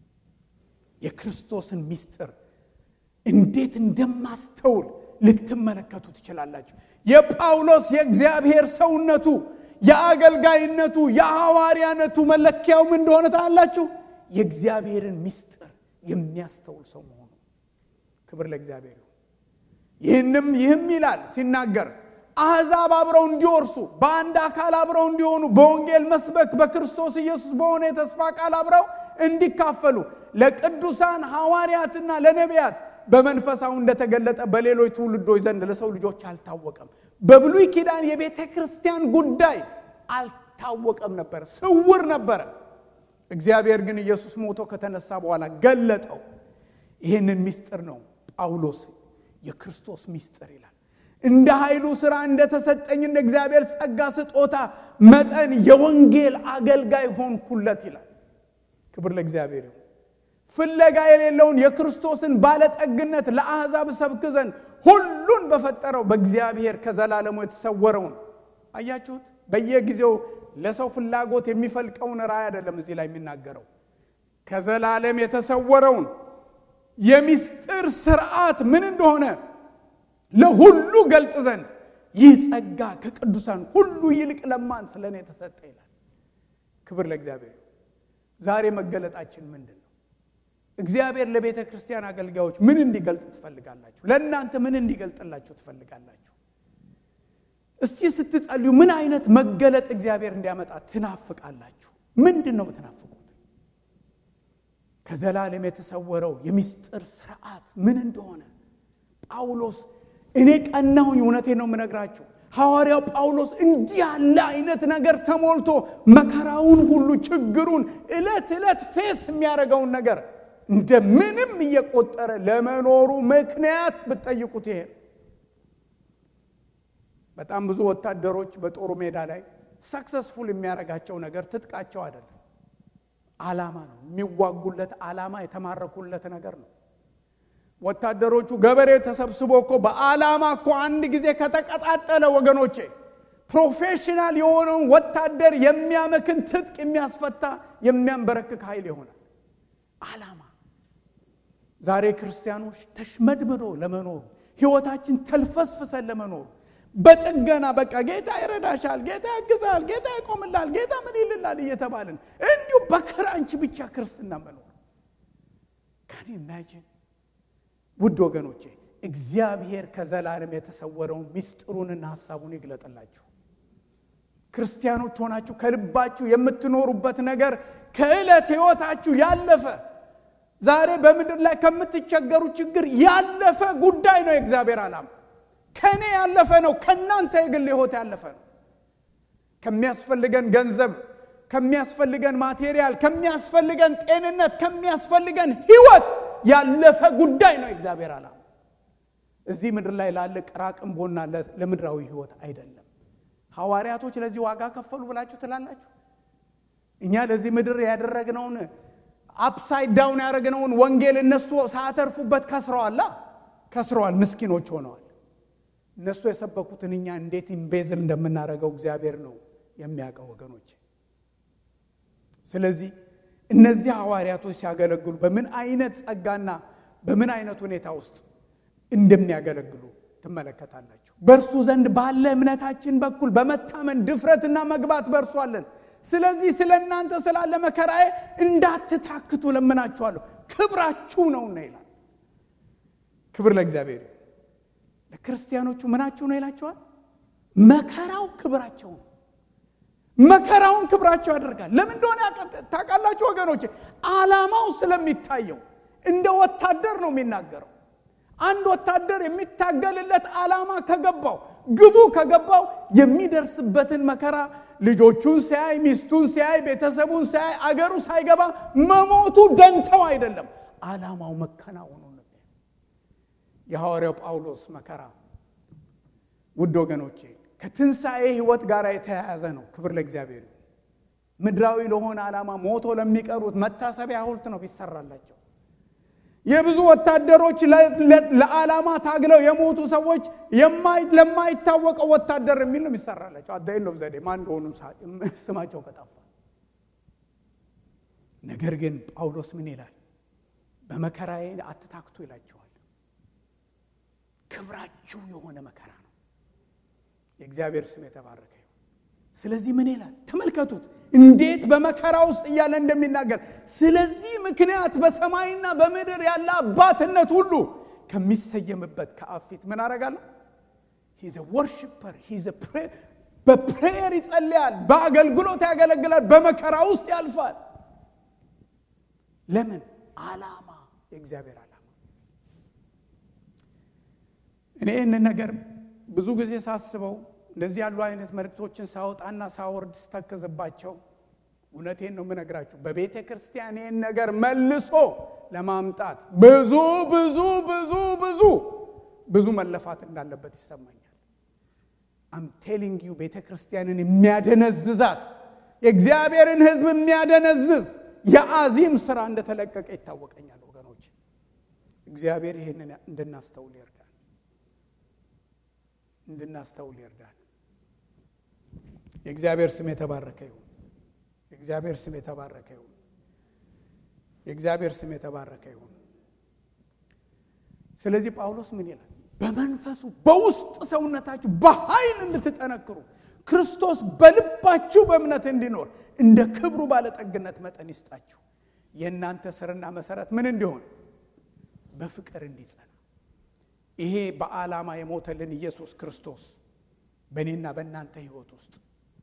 የክርስቶስን ምስጢር እንዴት እንደማስተውል ልትመለከቱ ትችላላችሁ። የጳውሎስ የእግዚአብሔር ሰውነቱ የአገልጋይነቱ የሐዋርያነቱ መለኪያው ምን እንደሆነ ታላችሁ? የእግዚአብሔርን ምስጢር የሚያስተውል ሰው መሆኑ። ክብር ለእግዚአብሔር። ይህንም ይህም ይላል ሲናገር አሕዛብ አብረው እንዲወርሱ በአንድ አካል አብረው እንዲሆኑ በወንጌል መስበክ በክርስቶስ ኢየሱስ በሆነ የተስፋ ቃል አብረው እንዲካፈሉ ለቅዱሳን ሐዋርያትና ለነቢያት በመንፈሳው እንደተገለጠ በሌሎች ትውልዶች ዘንድ ለሰው ልጆች አልታወቀም። በብሉይ ኪዳን የቤተ ክርስቲያን ጉዳይ አልታወቀም ነበር፣ ስውር ነበር። እግዚአብሔር ግን ኢየሱስ ሞቶ ከተነሳ በኋላ ገለጠው። ይህንን ምስጢር ነው ጳውሎስ የክርስቶስ ምስጢር ይላል። እንደ ኃይሉ ሥራ እንደተሰጠኝ እንደ እግዚአብሔር ጸጋ ስጦታ መጠን የወንጌል አገልጋይ ሆንኩለት ይላል። ክብር ለእግዚአብሔር ይሁን። ፍለጋ የሌለውን የክርስቶስን ባለጠግነት ለአሕዛብ ሰብክ ዘንድ ሁሉን በፈጠረው በእግዚአብሔር ከዘላለሙ የተሰወረውን አያችሁት? በየጊዜው ለሰው ፍላጎት የሚፈልቀውን ራእይ አይደለም እዚህ ላይ የሚናገረው። ከዘላለም የተሰወረውን የምስጢር ሥርዓት ምን እንደሆነ ለሁሉ ገልጥ ዘንድ ይህ ጸጋ ከቅዱሳን ሁሉ ይልቅ ለማን ስለኔ ተሰጠ ይላል። ክብር ለእግዚአብሔር። ዛሬ መገለጣችን ምንድነው? እግዚአብሔር ለቤተ ክርስቲያን አገልጋዮች ምን እንዲገልጥ ትፈልጋላችሁ? ለእናንተ ምን እንዲገልጥላችሁ ትፈልጋላችሁ? እስቲ ስትጸልዩ ምን አይነት መገለጥ እግዚአብሔር እንዲያመጣ ትናፍቃላችሁ? ምንድነው የምትናፍቁት? ከዘላለም የተሰወረው የሚስጥር ሥርዓት ምን እንደሆነ ጳውሎስ እኔ ቀናሁኝ፣ እውነቴን ነው የምነግራችሁ። ሐዋርያው ጳውሎስ እንዲህ ያለ አይነት ነገር ተሞልቶ መከራውን ሁሉ ችግሩን እለት እለት ፌስ የሚያደርገውን ነገር እንደምንም እየቆጠረ ለመኖሩ ምክንያት ብትጠይቁት ይሄ በጣም ብዙ ወታደሮች በጦሩ ሜዳ ላይ ሰክሰስፉል የሚያረጋቸው ነገር ትጥቃቸው አይደለም፣ ዓላማ ነው። የሚዋጉለት ዓላማ የተማረኩለት ነገር ነው። ወታደሮቹ ገበሬ ተሰብስቦ እኮ በዓላማ እኮ አንድ ጊዜ ከተቀጣጠለ ወገኖቼ ፕሮፌሽናል የሆነውን ወታደር የሚያመክን ትጥቅ የሚያስፈታ የሚያንበረክክ ኃይል ይሆናል ዓላማ። ዛሬ ክርስቲያኖች ተሽመድምዶ ለመኖር ህይወታችን ተልፈስፍሰን ለመኖር በጥገና በቃ ጌታ ይረዳሻል፣ ጌታ ያግዛል፣ ጌታ ይቆምላል፣ ጌታ ምን ይልላል እየተባልን እንዲሁ በክራንች ብቻ ክርስትና መኖር ካን ኢማጂን። ውድ ወገኖቼ እግዚአብሔር ከዘላለም የተሰወረውን ሚስጥሩንና ሐሳቡን ይግለጥላችሁ። ክርስቲያኖች ሆናችሁ ከልባችሁ የምትኖሩበት ነገር ከዕለት ህይወታችሁ ያለፈ ዛሬ በምድር ላይ ከምትቸገሩ ችግር ያለፈ ጉዳይ ነው። የእግዚአብሔር ዓላማ ከኔ ያለፈ ነው። ከናንተ የግል ህይወት ያለፈ ነው። ከሚያስፈልገን ገንዘብ፣ ከሚያስፈልገን ማቴሪያል፣ ከሚያስፈልገን ጤንነት፣ ከሚያስፈልገን ህይወት ያለፈ ጉዳይ ነው የእግዚአብሔር ዓላማ። እዚህ ምድር ላይ ላለ ቅራቅንቦና ለምድራዊ ህይወት አይደለም። ሐዋርያቶች ለዚህ ዋጋ ከፈሉ ብላችሁ ትላላችሁ? እኛ ለዚህ ምድር ያደረግነውን አፕሳይድ ዳውን ያደረግነውን ወንጌል እነሱ ሳተርፉበት ከስረዋል ከስረዋል ምስኪኖች ሆነዋል። እነሱ የሰበኩትን እኛ እንዴት ኢምቤዝል እንደምናደርገው እግዚአብሔር ነው የሚያውቀው ወገኖች። ስለዚህ እነዚህ ሐዋርያቶች ሲያገለግሉ በምን አይነት ጸጋና በምን አይነት ሁኔታ ውስጥ እንደሚያገለግሉ ትመለከታላችሁ። በእርሱ ዘንድ ባለ እምነታችን በኩል በመታመን ድፍረትና መግባት በእርሱ አለን። ስለዚህ ስለእናንተ ስላለ መከራዬ እንዳትታክቱ ለምናችኋለሁ፣ ክብራችሁ ነውና ይላል። ክብር ለእግዚአብሔር። ለክርስቲያኖቹ ምናችሁ ነው ይላቸዋል? መከራው ክብራቸው ነው። መከራውን ክብራቸው ያደርጋል። ለምን እንደሆነ ታውቃላችሁ ወገኖች? ዓላማው ስለሚታየው እንደ ወታደር ነው የሚናገረው። አንድ ወታደር የሚታገልለት ዓላማ ከገባው፣ ግቡ ከገባው የሚደርስበትን መከራ ልጆቹን ሲያይ፣ ሚስቱን ሲያይ፣ ቤተሰቡን ሲያይ፣ አገሩ ሳይገባ መሞቱ ደንተው አይደለም፣ ዓላማው መከናወኑ ነው። የሐዋርያው ጳውሎስ መከራ ውድ ወገኖቼ ከትንሣኤ ህይወት ጋር የተያያዘ ነው። ክብር ለእግዚአብሔር። ምድራዊ ለሆነ ዓላማ ሞቶ ለሚቀሩት መታሰቢያ ሐውልት ነው ቢሰራላቸው። የብዙ ወታደሮች ለዓላማ ታግለው የሞቱ ሰዎች ለማይታወቀው ወታደር የሚል ነው የሚሰራላቸው። አዳይን ነው ዘዴ ማን እንደሆኑ ስማቸው ከጠፋ። ነገር ግን ጳውሎስ ምን ይላል? በመከራዬ አትታክቱ ይላቸዋል። ክብራችሁ የሆነ መከራ ነው። የእግዚአብሔር ስም የተባረከ ይሁን። ስለዚህ ምን ይላል? ተመልከቱት እንዴት በመከራ ውስጥ እያለ እንደሚናገር። ስለዚህ ምክንያት በሰማይና በምድር ያለ አባትነት ሁሉ ከሚሰየምበት ከአብ ፊት ምን አደርጋለሁ? he's a worshiper, he's a prayer በፕሬየር ይጸልያል፣ በአገልግሎት ያገለግላል፣ በመከራ ውስጥ ያልፋል። ለምን? ዓላማ፣ የእግዚአብሔር ዓላማ። እኔ ይህንን ነገር ብዙ ጊዜ ሳስበው እንደዚህ ያሉ አይነት መልእክቶችን ሳወጣና ሳወርድ ስተከዘባቸው እውነቴን ነው የምነግራችሁ፣ በቤተ ክርስቲያን ይህን ነገር መልሶ ለማምጣት ብዙ ብዙ ብዙ ብዙ ብዙ መለፋት እንዳለበት ይሰማኛል። I'm telling you ቤተ ክርስቲያንን የሚያደነዝዛት የእግዚአብሔርን ሕዝብ የሚያደነዝዝ የአዚም ስራ እንደተለቀቀ ይታወቀኛል ወገኖች። እግዚአብሔር ይሄንን እንድናስተውል ይርዳል እንድናስተውል ይርዳል። የእግዚአብሔር ስም የተባረከ ይሁን። የእግዚአብሔር ስም የተባረከ ይሁን። የእግዚአብሔር ስም የተባረከ ይሁን። ስለዚህ ጳውሎስ ምን ይላል? በመንፈሱ በውስጥ ሰውነታችሁ በኃይል እንድትጠነክሩ ክርስቶስ በልባችሁ በእምነት እንዲኖር እንደ ክብሩ ባለጠግነት መጠን ይስጣችሁ። የእናንተ ስርና መሰረት ምን እንዲሆን? በፍቅር እንዲጸና። ይሄ በዓላማ የሞተልን ኢየሱስ ክርስቶስ በእኔና በእናንተ ህይወት ውስጥ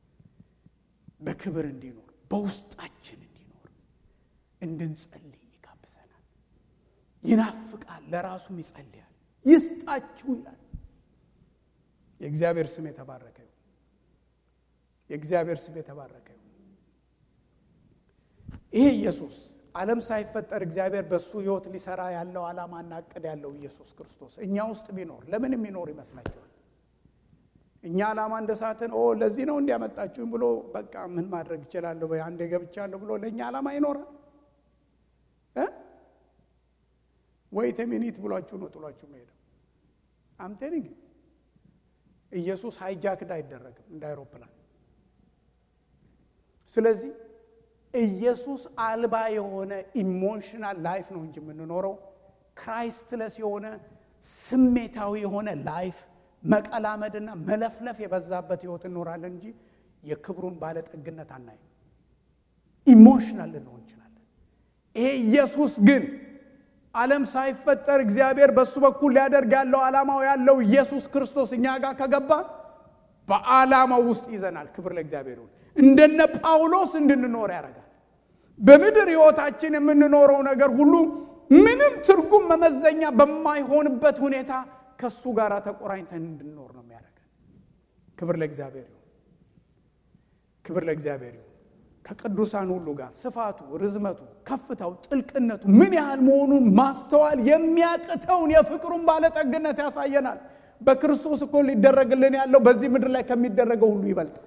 በክብር እንዲኖር በውስጣችን እንዲኖር እንድንጸልይ ይጋብዘናል። ይናፍቃል፣ ለራሱም ይጸልያል። ይስጣችሁ ይላል። የእግዚአብሔር ስም የተባረከ ይሁን። የእግዚአብሔር ስም የተባረከ ይሁን። ይሄ ኢየሱስ ዓለም ሳይፈጠር እግዚአብሔር በሱ ህይወት ሊሰራ ያለው ዓላማና ዕቅድ ያለው ኢየሱስ ክርስቶስ እኛ ውስጥ ቢኖር ለምን የሚኖር ይመስላችኋል? እኛ ዓላማ እንደሳትን ኦ ለዚህ ነው እንዲያመጣችሁኝ ብሎ በቃ ምን ማድረግ ይችላል ወይ አንዴ ገብቻለሁ ብሎ ለኛ ዓላማ ይኖራል እ ወይ ተሚኒት ብሏችሁ ነው ጥሏችሁ መሄድ? አምቴኒንግ ኢየሱስ ሃይጃክድ አይደረግም እንደ አይሮፕላን። ስለዚህ ኢየሱስ አልባ የሆነ ኢሞሽናል ላይፍ ነው እንጂ የምንኖረው ክራይስትለስ የሆነ ስሜታዊ የሆነ ላይፍ መቀላመድና መለፍለፍ የበዛበት ህይወት እንኖራለን እንጂ የክብሩን ባለጠግነት አናይም። ኢሞሽናል ልንሆን እንችላለን። ይሄ ኢየሱስ ግን ዓለም ሳይፈጠር እግዚአብሔር በሱ በኩል ሊያደርግ ያለው ዓላማው ያለው ኢየሱስ ክርስቶስ እኛ ጋር ከገባ በዓላማው ውስጥ ይዘናል። ክብር ለእግዚአብሔር ይሁን። እንደነ ጳውሎስ እንድንኖር ያደርጋል። በምድር ህይወታችን የምንኖረው ነገር ሁሉ ምንም ትርጉም መመዘኛ በማይሆንበት ሁኔታ ከሱ ጋር ተቆራኝተን እንድንኖር ነው የሚያደርገን። ክብር ለእግዚአብሔር ይሁን። ክብር ለእግዚአብሔር ይሁን። ከቅዱሳን ሁሉ ጋር ስፋቱ፣ ርዝመቱ፣ ከፍታው፣ ጥልቅነቱ ምን ያህል መሆኑን ማስተዋል የሚያቅተውን የፍቅሩን ባለጠግነት ያሳየናል። በክርስቶስ እኮ ሊደረግልን ያለው በዚህ ምድር ላይ ከሚደረገው ሁሉ ይበልጣል።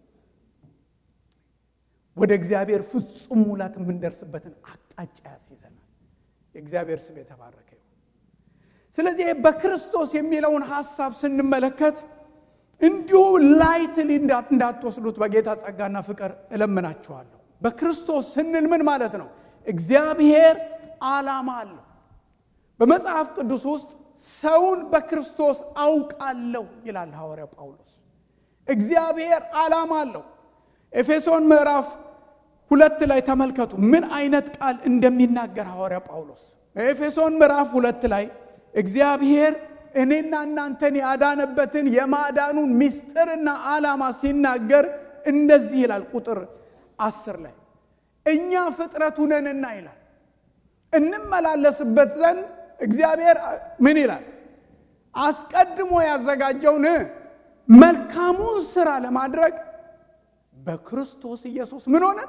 ወደ እግዚአብሔር ፍጹም ሙላት የምንደርስበትን አቅጣጫ ያስይዘናል። የእግዚአብሔር ስም የተባረከ ይሁን። ስለዚህ በክርስቶስ የሚለውን ሐሳብ ስንመለከት እንዲሁ ላይትሊ እንዳትወስዱት በጌታ ጸጋና ፍቅር እለምናችኋለሁ። በክርስቶስ ስንል ምን ማለት ነው? እግዚአብሔር ዓላማ አለው። በመጽሐፍ ቅዱስ ውስጥ ሰውን በክርስቶስ አውቃለሁ ይላል ሐዋርያው ጳውሎስ። እግዚአብሔር ዓላማ አለው። ኤፌሶን ምዕራፍ ሁለት ላይ ተመልከቱ ምን አይነት ቃል እንደሚናገር ሐዋርያው ጳውሎስ። በኤፌሶን ምዕራፍ ሁለት ላይ እግዚአብሔር እኔና እናንተን ያዳነበትን የማዳኑን ምስጢርና ዓላማ ሲናገር እንደዚህ ይላል። ቁጥር አስር ላይ እኛ ፍጥረቱ ነንና ይላል እንመላለስበት ዘንድ እግዚአብሔር ምን ይላል? አስቀድሞ ያዘጋጀውን መልካሙን ሥራ ለማድረግ በክርስቶስ ኢየሱስ ምን ሆነ?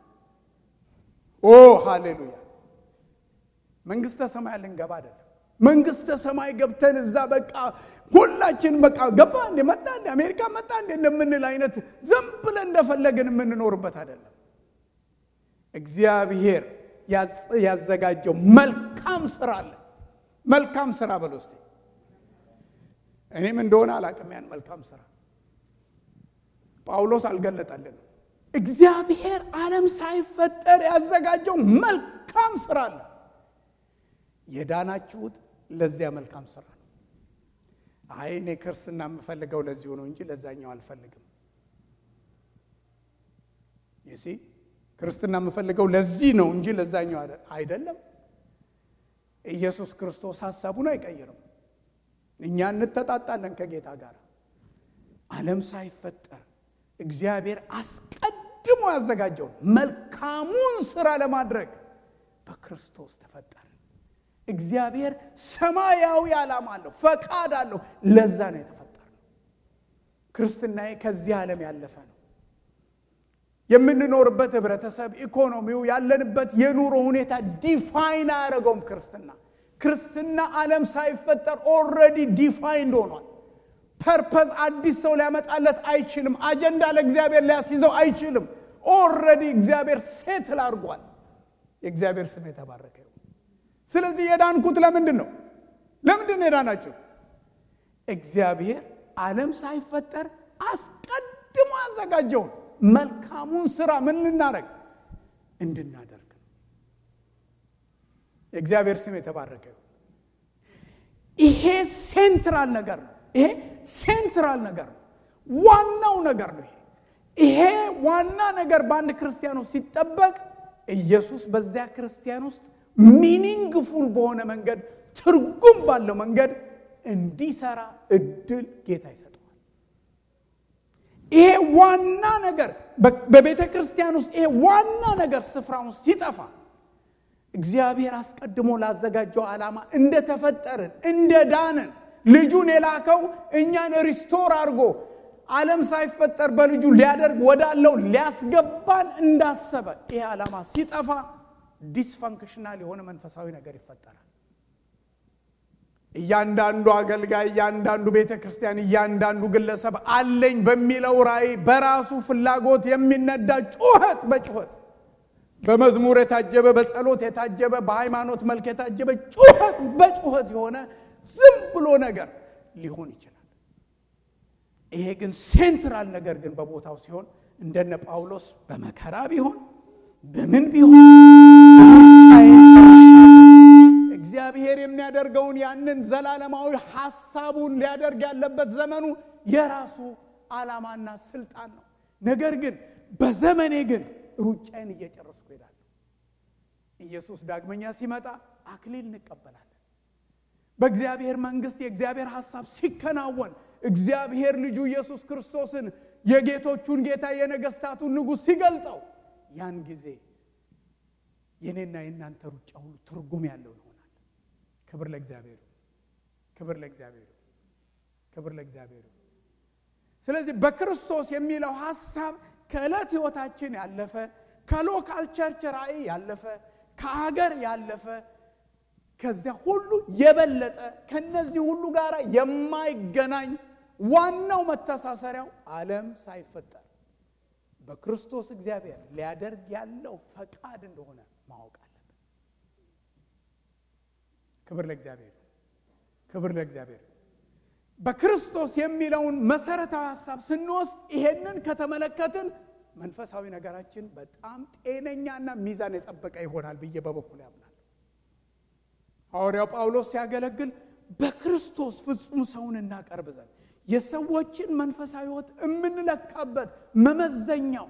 ኦ ሃሌሉያ! መንግስተ ሰማይ ልንገባ አይደለም። መንግስተ ሰማይ ገብተን እዛ በቃ ሁላችን በቃ ገባ እንደ መጣ እንደ አሜሪካ መጣ እንደ እንደምንል አይነት ዝም ብለን እንደፈለግን የምንኖርበት አይደለም። እግዚአብሔር ያዘጋጀው መልካም ሥራ አለ። መልካም ሥራ በሉ እስቲ። እኔም እንደሆነ አላቅም ያን መልካም ሥራ ጳውሎስ አልገለጠልንም። እግዚአብሔር ዓለም ሳይፈጠር ያዘጋጀው መልካም ሥራ አለ። የዳናችሁት ለዚያ መልካም ሥራ ነው። አይ እኔ ክርስትና የምፈልገው ለዚህ ነው እንጂ ለዛኛው አልፈልግም። ይሲ ክርስትና የምፈልገው ለዚህ ነው እንጂ ለዛኛው አይደለም። ኢየሱስ ክርስቶስ ሐሳቡን አይቀይርም። እኛ እንተጣጣለን ከጌታ ጋር። ዓለም ሳይፈጠር እግዚአብሔር አስቀድሞ ያዘጋጀው መልካሙን ሥራ ለማድረግ በክርስቶስ ተፈጠረ። እግዚአብሔር ሰማያዊ ዓላማ አለው፣ ፈቃድ አለው። ለዛ ነው የተፈጠረው። ክርስትናዬ ከዚህ ዓለም ያለፈ ነው። የምንኖርበት ህብረተሰብ፣ ኢኮኖሚው፣ ያለንበት የኑሮ ሁኔታ ዲፋይን አያደርገውም። ክርስትና ክርስትና ዓለም ሳይፈጠር ኦልሬዲ ዲፋይንድ ሆኗል። ፐርፐዝ አዲስ ሰው ሊያመጣለት አይችልም። አጀንዳ ለእግዚአብሔር ሊያስይዘው አይችልም። ኦልሬዲ እግዚአብሔር ሴትል አድርጓል። የእግዚአብሔር ስም የተባረከ ይሁን። ስለዚህ የዳንኩት ለምንድን ነው? ለምንድን ነው የዳናችሁ? እግዚአብሔር ዓለም ሳይፈጠር አስቀድሞ ያዘጋጀውን መልካሙን ሥራ ምን ልናደርግ እንድናደርግ። የእግዚአብሔር ስም የተባረከ ይሁን። ይሄ ሴንትራል ነገር ነው። ይሄ ሴንትራል ነገር ነው። ዋናው ነገር ነው። ይሄ ዋና ነገር በአንድ ክርስቲያን ውስጥ ሲጠበቅ ኢየሱስ በዚያ ክርስቲያን ውስጥ ሚኒንግፉል በሆነ መንገድ፣ ትርጉም ባለው መንገድ እንዲሰራ እድል ጌታ ይሰጠዋል። ይሄ ዋና ነገር በቤተ ክርስቲያን ውስጥ ይሄ ዋና ነገር ስፍራውን ሲጠፋ እግዚአብሔር አስቀድሞ ላዘጋጀው ዓላማ እንደተፈጠርን እንደዳንን ልጁን የላከው እኛን ሪስቶር አድርጎ ዓለም ሳይፈጠር በልጁ ሊያደርግ ወዳለው ሊያስገባን እንዳሰበ ይሄ ዓላማ ሲጠፋ ዲስፈንክሽናል የሆነ መንፈሳዊ ነገር ይፈጠራል። እያንዳንዱ አገልጋይ እያንዳንዱ ቤተክርስቲያን እያንዳንዱ ግለሰብ አለኝ በሚለው ራእይ በራሱ ፍላጎት የሚነዳ ጩኸት በጩኸት በመዝሙር የታጀበ በጸሎት የታጀበ በሃይማኖት መልክ የታጀበ ጩኸት በጩኸት የሆነ ዝም ብሎ ነገር ሊሆን ይችላል። ይሄ ግን ሴንትራል ነገር ግን በቦታው ሲሆን እንደነ ጳውሎስ በመከራ ቢሆን በምን ቢሆን እግዚአብሔር የሚያደርገውን ያንን ዘላለማዊ ሐሳቡን ሊያደርግ ያለበት ዘመኑ የራሱ ዓላማና ስልጣን ነው። ነገር ግን በዘመኔ ግን ሩጫዬን እየጨረስኩ ሄዳለሁ። ኢየሱስ ዳግመኛ ሲመጣ አክሊል እንቀበላለን። በእግዚአብሔር መንግስት የእግዚአብሔር ሐሳብ ሲከናወን እግዚአብሔር ልጁ ኢየሱስ ክርስቶስን የጌቶቹን ጌታ የነገስታቱን ንጉስ ሲገልጠው ያን ጊዜ የኔና የናንተ ሩጫ ሁሉ ትርጉም ያለው ይሆናል። ክብር ለእግዚአብሔር፣ ክብር ለእግዚአብሔር፣ ክብር ለእግዚአብሔር። ስለዚህ በክርስቶስ የሚለው ሐሳብ ከዕለት ህይወታችን ያለፈ ከሎካል ቸርች ራእይ ያለፈ ከሀገር ያለፈ ከዚያ ሁሉ የበለጠ ከነዚህ ሁሉ ጋር የማይገናኝ ዋናው መተሳሰሪያው ዓለም ሳይፈጠር በክርስቶስ እግዚአብሔር ሊያደርግ ያለው ፈቃድ እንደሆነ ማወቅ አለብን። ክብር ለእግዚአብሔር፣ ክብር ለእግዚአብሔር። በክርስቶስ የሚለውን መሰረታዊ ሐሳብ ስንወስድ ይሄንን ከተመለከትን መንፈሳዊ ነገራችን በጣም ጤነኛና ሚዛን የጠበቀ ይሆናል ብዬ በበኩሌ አምናለሁ። ሐዋርያው ጳውሎስ ሲያገለግል በክርስቶስ ፍጹም ሰውን እናቀርብ ዘንድ የሰዎችን መንፈሳዊ ሕይወት የምንለካበት መመዘኛው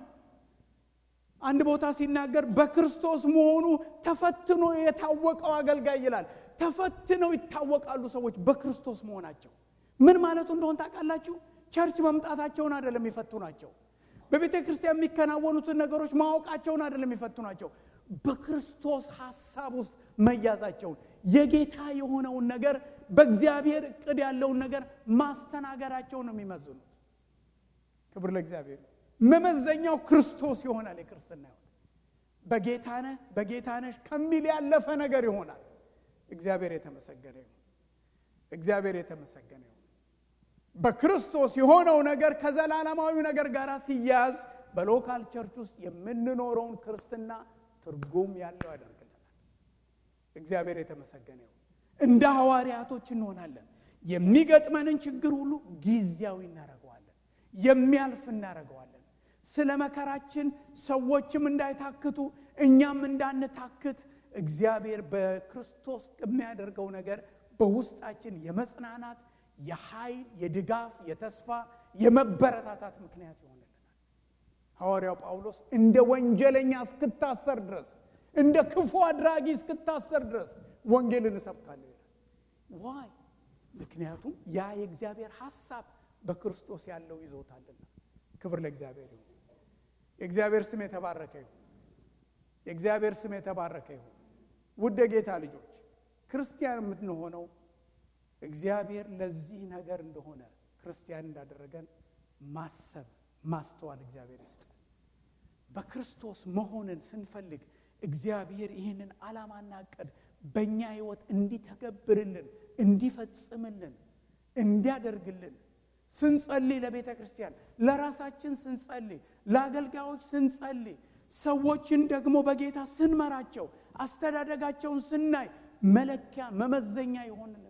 አንድ ቦታ ሲናገር በክርስቶስ መሆኑ ተፈትኖ የታወቀው አገልጋይ ይላል። ተፈትነው ይታወቃሉ ሰዎች በክርስቶስ መሆናቸው። ምን ማለቱ እንደሆነ ታውቃላችሁ? ቸርች መምጣታቸውን አይደለም ይፈትኗቸው። በቤተ ክርስቲያን የሚከናወኑትን ነገሮች ማወቃቸውን አይደለም ይፈትኗቸው። በክርስቶስ ሐሳብ ውስጥ መያዛቸውን የጌታ የሆነውን ነገር በእግዚአብሔር ዕቅድ ያለውን ነገር ማስተናገራቸውን ነው የሚመዝኑት። ክብር ለእግዚአብሔር። መመዘኛው ክርስቶስ ይሆናል። የክርስትና ሕይወት በጌታ ነህ በጌታ ነሽ ከሚል ያለፈ ነገር ይሆናል። እግዚአብሔር የተመሰገነ ይሁን። እግዚአብሔር የተመሰገነ ይሁን። በክርስቶስ የሆነው ነገር ከዘላለማዊ ነገር ጋር ሲያዝ በሎካል ቸርች ውስጥ የምንኖረውን ክርስትና ትርጉም ያለው ያደርግልናል። እግዚአብሔር የተመሰገነ ይሁን። እንደ ሐዋርያቶች እንሆናለን። የሚገጥመንን ችግር ሁሉ ጊዜያዊ እናረጋዋለን፣ የሚያልፍ እናረጋዋለን። ስለ መከራችን ሰዎችም እንዳይታክቱ እኛም እንዳንታክት እግዚአብሔር በክርስቶስ የሚያደርገው ነገር በውስጣችን የመጽናናት የኃይል የድጋፍ የተስፋ የመበረታታት ምክንያት ይሆንልናል። ሐዋርያው ጳውሎስ እንደ ወንጀለኛ እስክታሰር ድረስ እንደ ክፉ አድራጊ እስክታሰር ድረስ ወንጌልን እሰብካለሁ ይላል። ዋይ? ምክንያቱም ያ የእግዚአብሔር ሐሳብ በክርስቶስ ያለው ይዞታልና። ክብር ለእግዚአብሔር ይሁን። የእግዚአብሔር ስም የተባረከ ይሁን። የእግዚአብሔር ስም የተባረከ ይሁን። ውድ ጌታ ልጆች ክርስቲያን የምንሆነው እግዚአብሔር ለዚህ ነገር እንደሆነ ክርስቲያን እንዳደረገን ማሰብ ማስተዋል እግዚአብሔር ይስጥ። በክርስቶስ መሆንን ስንፈልግ እግዚአብሔር ይህንን ዓላማና ዕቅድ በእኛ ሕይወት እንዲተገብርልን እንዲፈጽምልን እንዲያደርግልን ስንጸልይ ለቤተ ክርስቲያን ለራሳችን ስንጸልይ ለአገልጋዮች ስንጸልይ ሰዎችን ደግሞ በጌታ ስንመራቸው አስተዳደጋቸውን ስናይ መለኪያ መመዘኛ ይሆንልናል።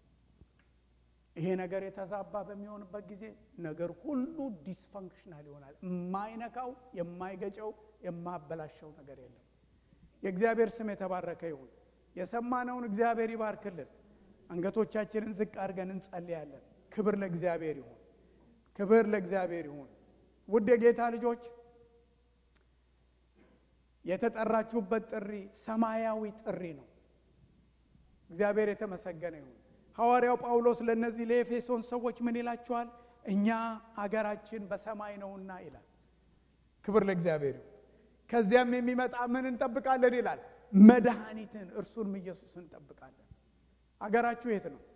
ይሄ ነገር የተዛባ በሚሆንበት ጊዜ ነገር ሁሉ ዲስፈንክሽናል ይሆናል። የማይነካው የማይገጨው የማበላሸው ነገር የለም። የእግዚአብሔር ስም የተባረከ ይሁን። የሰማነውን እግዚአብሔር ይባርክልን። አንገቶቻችንን ዝቅ አድርገን እንጸልያለን። ክብር ለእግዚአብሔር ይሁን። ክብር ለእግዚአብሔር ይሁን። ውድ የጌታ ልጆች የተጠራችሁበት ጥሪ ሰማያዊ ጥሪ ነው። እግዚአብሔር የተመሰገነ ይሁን። ሐዋርያው ጳውሎስ ለነዚህ ለኤፌሶን ሰዎች ምን ይላቸዋል? እኛ አገራችን በሰማይ ነውና ይላል። ክብር ለእግዚአብሔር። ከዚያም የሚመጣ ምን እንጠብቃለን ይላል? መድኃኒትን፣ እርሱንም ኢየሱስን እንጠብቃለን። አገራችሁ የት ነው?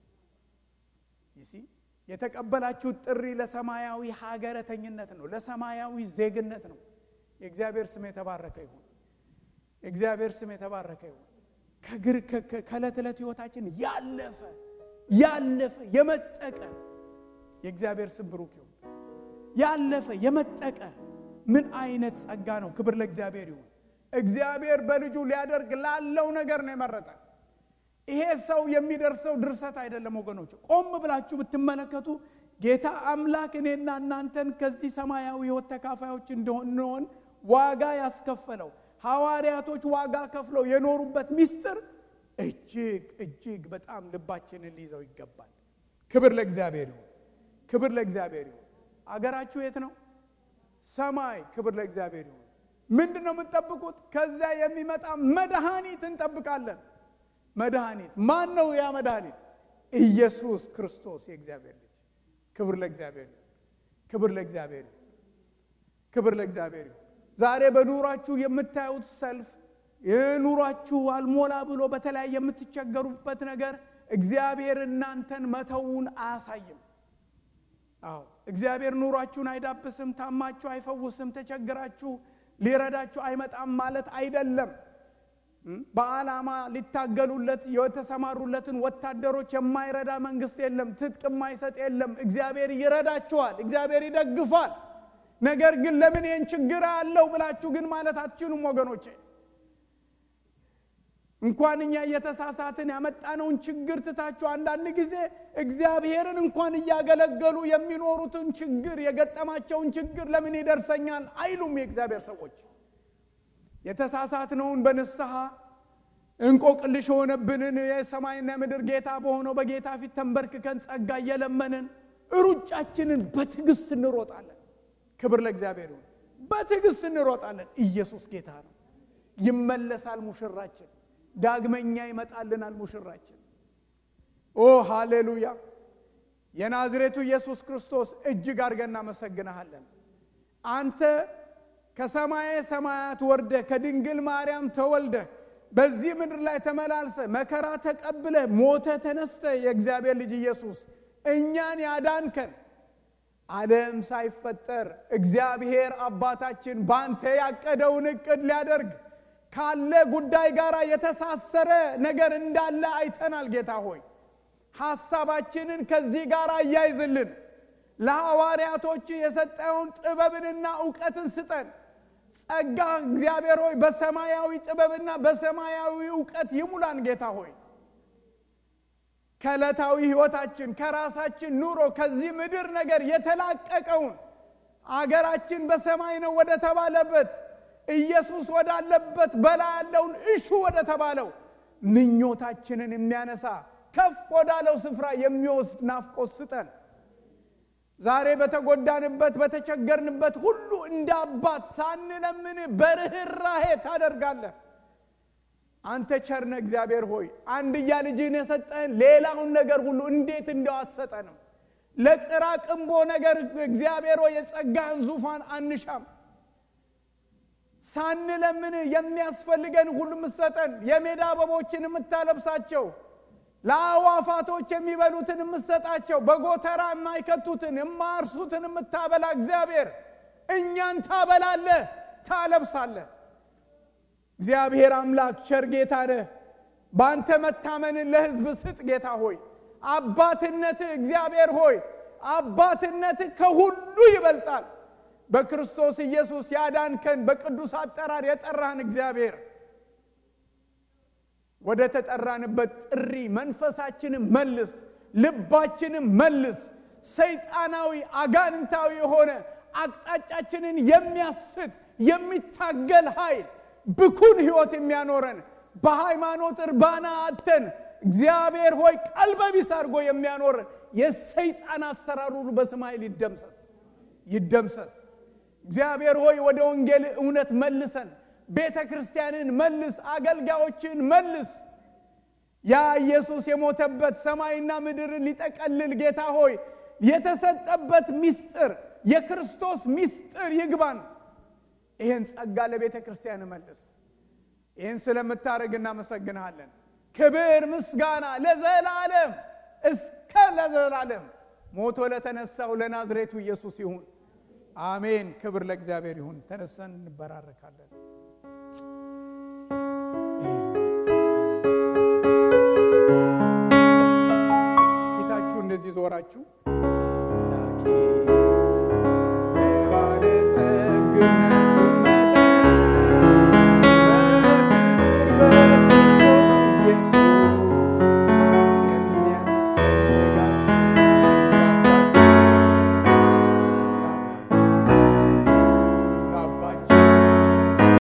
ይሲ የተቀበላችሁ ጥሪ ለሰማያዊ ሀገረተኝነት ነው፣ ለሰማያዊ ዜግነት ነው። የእግዚአብሔር ስም የተባረከ ይሁን። የእግዚአብሔር ስም የተባረከ ይሁን። ከግር ከዕለት ዕለት ህይወታችን ያለፈ ያለፈ የመጠቀ የእግዚአብሔር ስም ብሩክ ይሁን። ያለፈ የመጠቀ ምን አይነት ጸጋ ነው! ክብር ለእግዚአብሔር ይሁን። እግዚአብሔር በልጁ ሊያደርግ ላለው ነገር ነው የመረጠ። ይሄ ሰው የሚደርሰው ድርሰት አይደለም ወገኖች። ቆም ብላችሁ ብትመለከቱ ጌታ አምላክ እኔና እናንተን ከዚህ ሰማያዊ ህይወት ተካፋዮች እንደሆን ዋጋ ያስከፈለው ሐዋርያቶች ዋጋ ከፍለው የኖሩበት ምስጢር እጅግ እጅግ በጣም ልባችንን ሊይዘው ይገባል። ክብር ለእግዚአብሔር ይሁን። ክብር ለእግዚአብሔር ይሁን። አገራችሁ የት ነው? ሰማይ። ክብር ለእግዚአብሔር ይሁን። ምንድነው የምትጠብቁት? ከዚያ የሚመጣ መድኃኒት እንጠብቃለን። መድኃኒት ማን ነው? ያ መድኃኒት ኢየሱስ ክርስቶስ የእግዚአብሔር ልጅ። ክብር ለእግዚአብሔር ይሁን። ክብር ለእግዚአብሔር ይሁን። ክብር ለእግዚአብሔር ይሁን። ዛሬ በኑራችሁ የምታዩት ሰልፍ፣ የኑራችሁ አልሞላ ብሎ በተለያየ የምትቸገሩበት ነገር እግዚአብሔር እናንተን መተውን አያሳይም። አዎ እግዚአብሔር ኑራችሁን አይዳብስም፣ ታማችሁ አይፈውስም፣ ተቸግራችሁ ሊረዳችሁ አይመጣም ማለት አይደለም። በዓላማ ሊታገሉለት የተሰማሩለትን ወታደሮች የማይረዳ መንግስት የለም፣ ትጥቅ የማይሰጥ የለም። እግዚአብሔር ይረዳችኋል፣ እግዚአብሔር ይደግፋል። ነገር ግን ለምን ይህን ችግር አለው ብላችሁ ግን ማለት አትችሉም ወገኖቼ። እንኳን እኛ እየተሳሳትን ያመጣነውን ችግር ትታችሁ አንዳንድ ጊዜ እግዚአብሔርን እንኳን እያገለገሉ የሚኖሩትን ችግር የገጠማቸውን ችግር ለምን ይደርሰኛል አይሉም የእግዚአብሔር ሰዎች። የተሳሳትነውን በንስሐ እንቆቅልሽ ሆነብንን የሰማይና ምድር ጌታ በሆነው በጌታ ፊት ተንበርክከን ጸጋ እየለመንን ሩጫችንን በትዕግስት እንሮጣለን። ክብር ለእግዚአብሔር ይሁን። በትዕግስት እንሮጣለን። ኢየሱስ ጌታ ነው። ይመለሳል ሙሽራችን፣ ዳግመኛ ይመጣልናል ሙሽራችን። ኦ ሃሌሉያ! የናዝሬቱ ኢየሱስ ክርስቶስ እጅግ አድርገን እናመሰግንሃለን። አንተ ከሰማየ ሰማያት ወርደ ከድንግል ማርያም ተወልደ በዚህ ምድር ላይ ተመላልሰ መከራ ተቀብለ ሞተ ተነስተ የእግዚአብሔር ልጅ ኢየሱስ እኛን ያዳንከን ዓለም ሳይፈጠር እግዚአብሔር አባታችን ባንተ ያቀደውን እቅድ ሊያደርግ ካለ ጉዳይ ጋር የተሳሰረ ነገር እንዳለ አይተናል። ጌታ ሆይ ሐሳባችንን ከዚህ ጋር አያይዝልን። ለሐዋርያቶች የሰጠውን ጥበብንና ዕውቀትን ስጠን። ጸጋ እግዚአብሔር ሆይ በሰማያዊ ጥበብና በሰማያዊ ዕውቀት ይሙላን። ጌታ ሆይ ከዕለታዊ ህይወታችን ከራሳችን ኑሮ ከዚህ ምድር ነገር የተላቀቀውን አገራችን በሰማይ ነው ወደ ተባለበት ኢየሱስ ወዳለበት በላይ ያለውን እሹ ወደ ተባለው ምኞታችንን የሚያነሳ ከፍ ወዳለው ስፍራ የሚወስድ ናፍቆት ስጠን። ዛሬ በተጎዳንበት በተቸገርንበት ሁሉ እንደ አባት ሳንለምን በርህራሄ ታደርጋለህ። አንተ ቸርነ እግዚአብሔር ሆይ አንድያ ልጅህን የሰጠን ሌላውን ነገር ሁሉ እንዴት እንደው አትሰጠንም? ለጥራቅምቦ ነገር እግዚአብሔር ሆይ የጸጋህን ዙፋን አንሻም። ሳንለምን የሚያስፈልገን ሁሉ ምሰጠን። የሜዳ አበቦችን የምታለብሳቸው፣ ለአዋፋቶች የሚበሉትን የምትሰጣቸው፣ በጎተራ የማይከቱትን የማርሱትን የምታበላ እግዚአብሔር እኛን ታበላለህ፣ ታለብሳለህ። እግዚአብሔር አምላክ ቸር ጌታ ነህ። ባንተ መታመንን ለሕዝብ ስጥ ጌታ ሆይ። አባትነትህ እግዚአብሔር ሆይ አባትነትህ ከሁሉ ይበልጣል። በክርስቶስ ኢየሱስ ያዳንከን በቅዱስ አጠራር የጠራህን እግዚአብሔር ወደ ተጠራንበት ጥሪ መንፈሳችንን መልስ፣ ልባችንን መልስ። ሰይጣናዊ አጋንንታዊ የሆነ አቅጣጫችንን የሚያስት የሚታገል ኃይል ብኩን ህይወት የሚያኖረን በሃይማኖት እርባና አተን እግዚአብሔር ሆይ ቀልበቢስ አድርጎ የሚያኖር የሰይጣን አሰራር ሁሉ በስም ኃይል ይደምሰስ ይደምሰስ። እግዚአብሔር ሆይ ወደ ወንጌል እውነት መልሰን፣ ቤተ ክርስቲያንን መልስ፣ አገልጋዮችን መልስ። ያ ኢየሱስ የሞተበት ሰማይና ምድርን ሊጠቀልል ጌታ ሆይ የተሰጠበት ምስጢር የክርስቶስ ምስጢር ይግባን። ይሄን ጸጋ ለቤተ ክርስቲያን መልስ። ይሄን ስለምታረግ እናመሰግናለን። ክብር ምስጋና ለዘላለም እስከ ለዘላለም ሞቶ ለተነሳው ለናዝሬቱ ኢየሱስ ይሁን። አሜን። ክብር ለእግዚአብሔር ይሁን። ተነስተን እንበራረካለን። ፊታችሁ እንደዚህ ዞራችሁ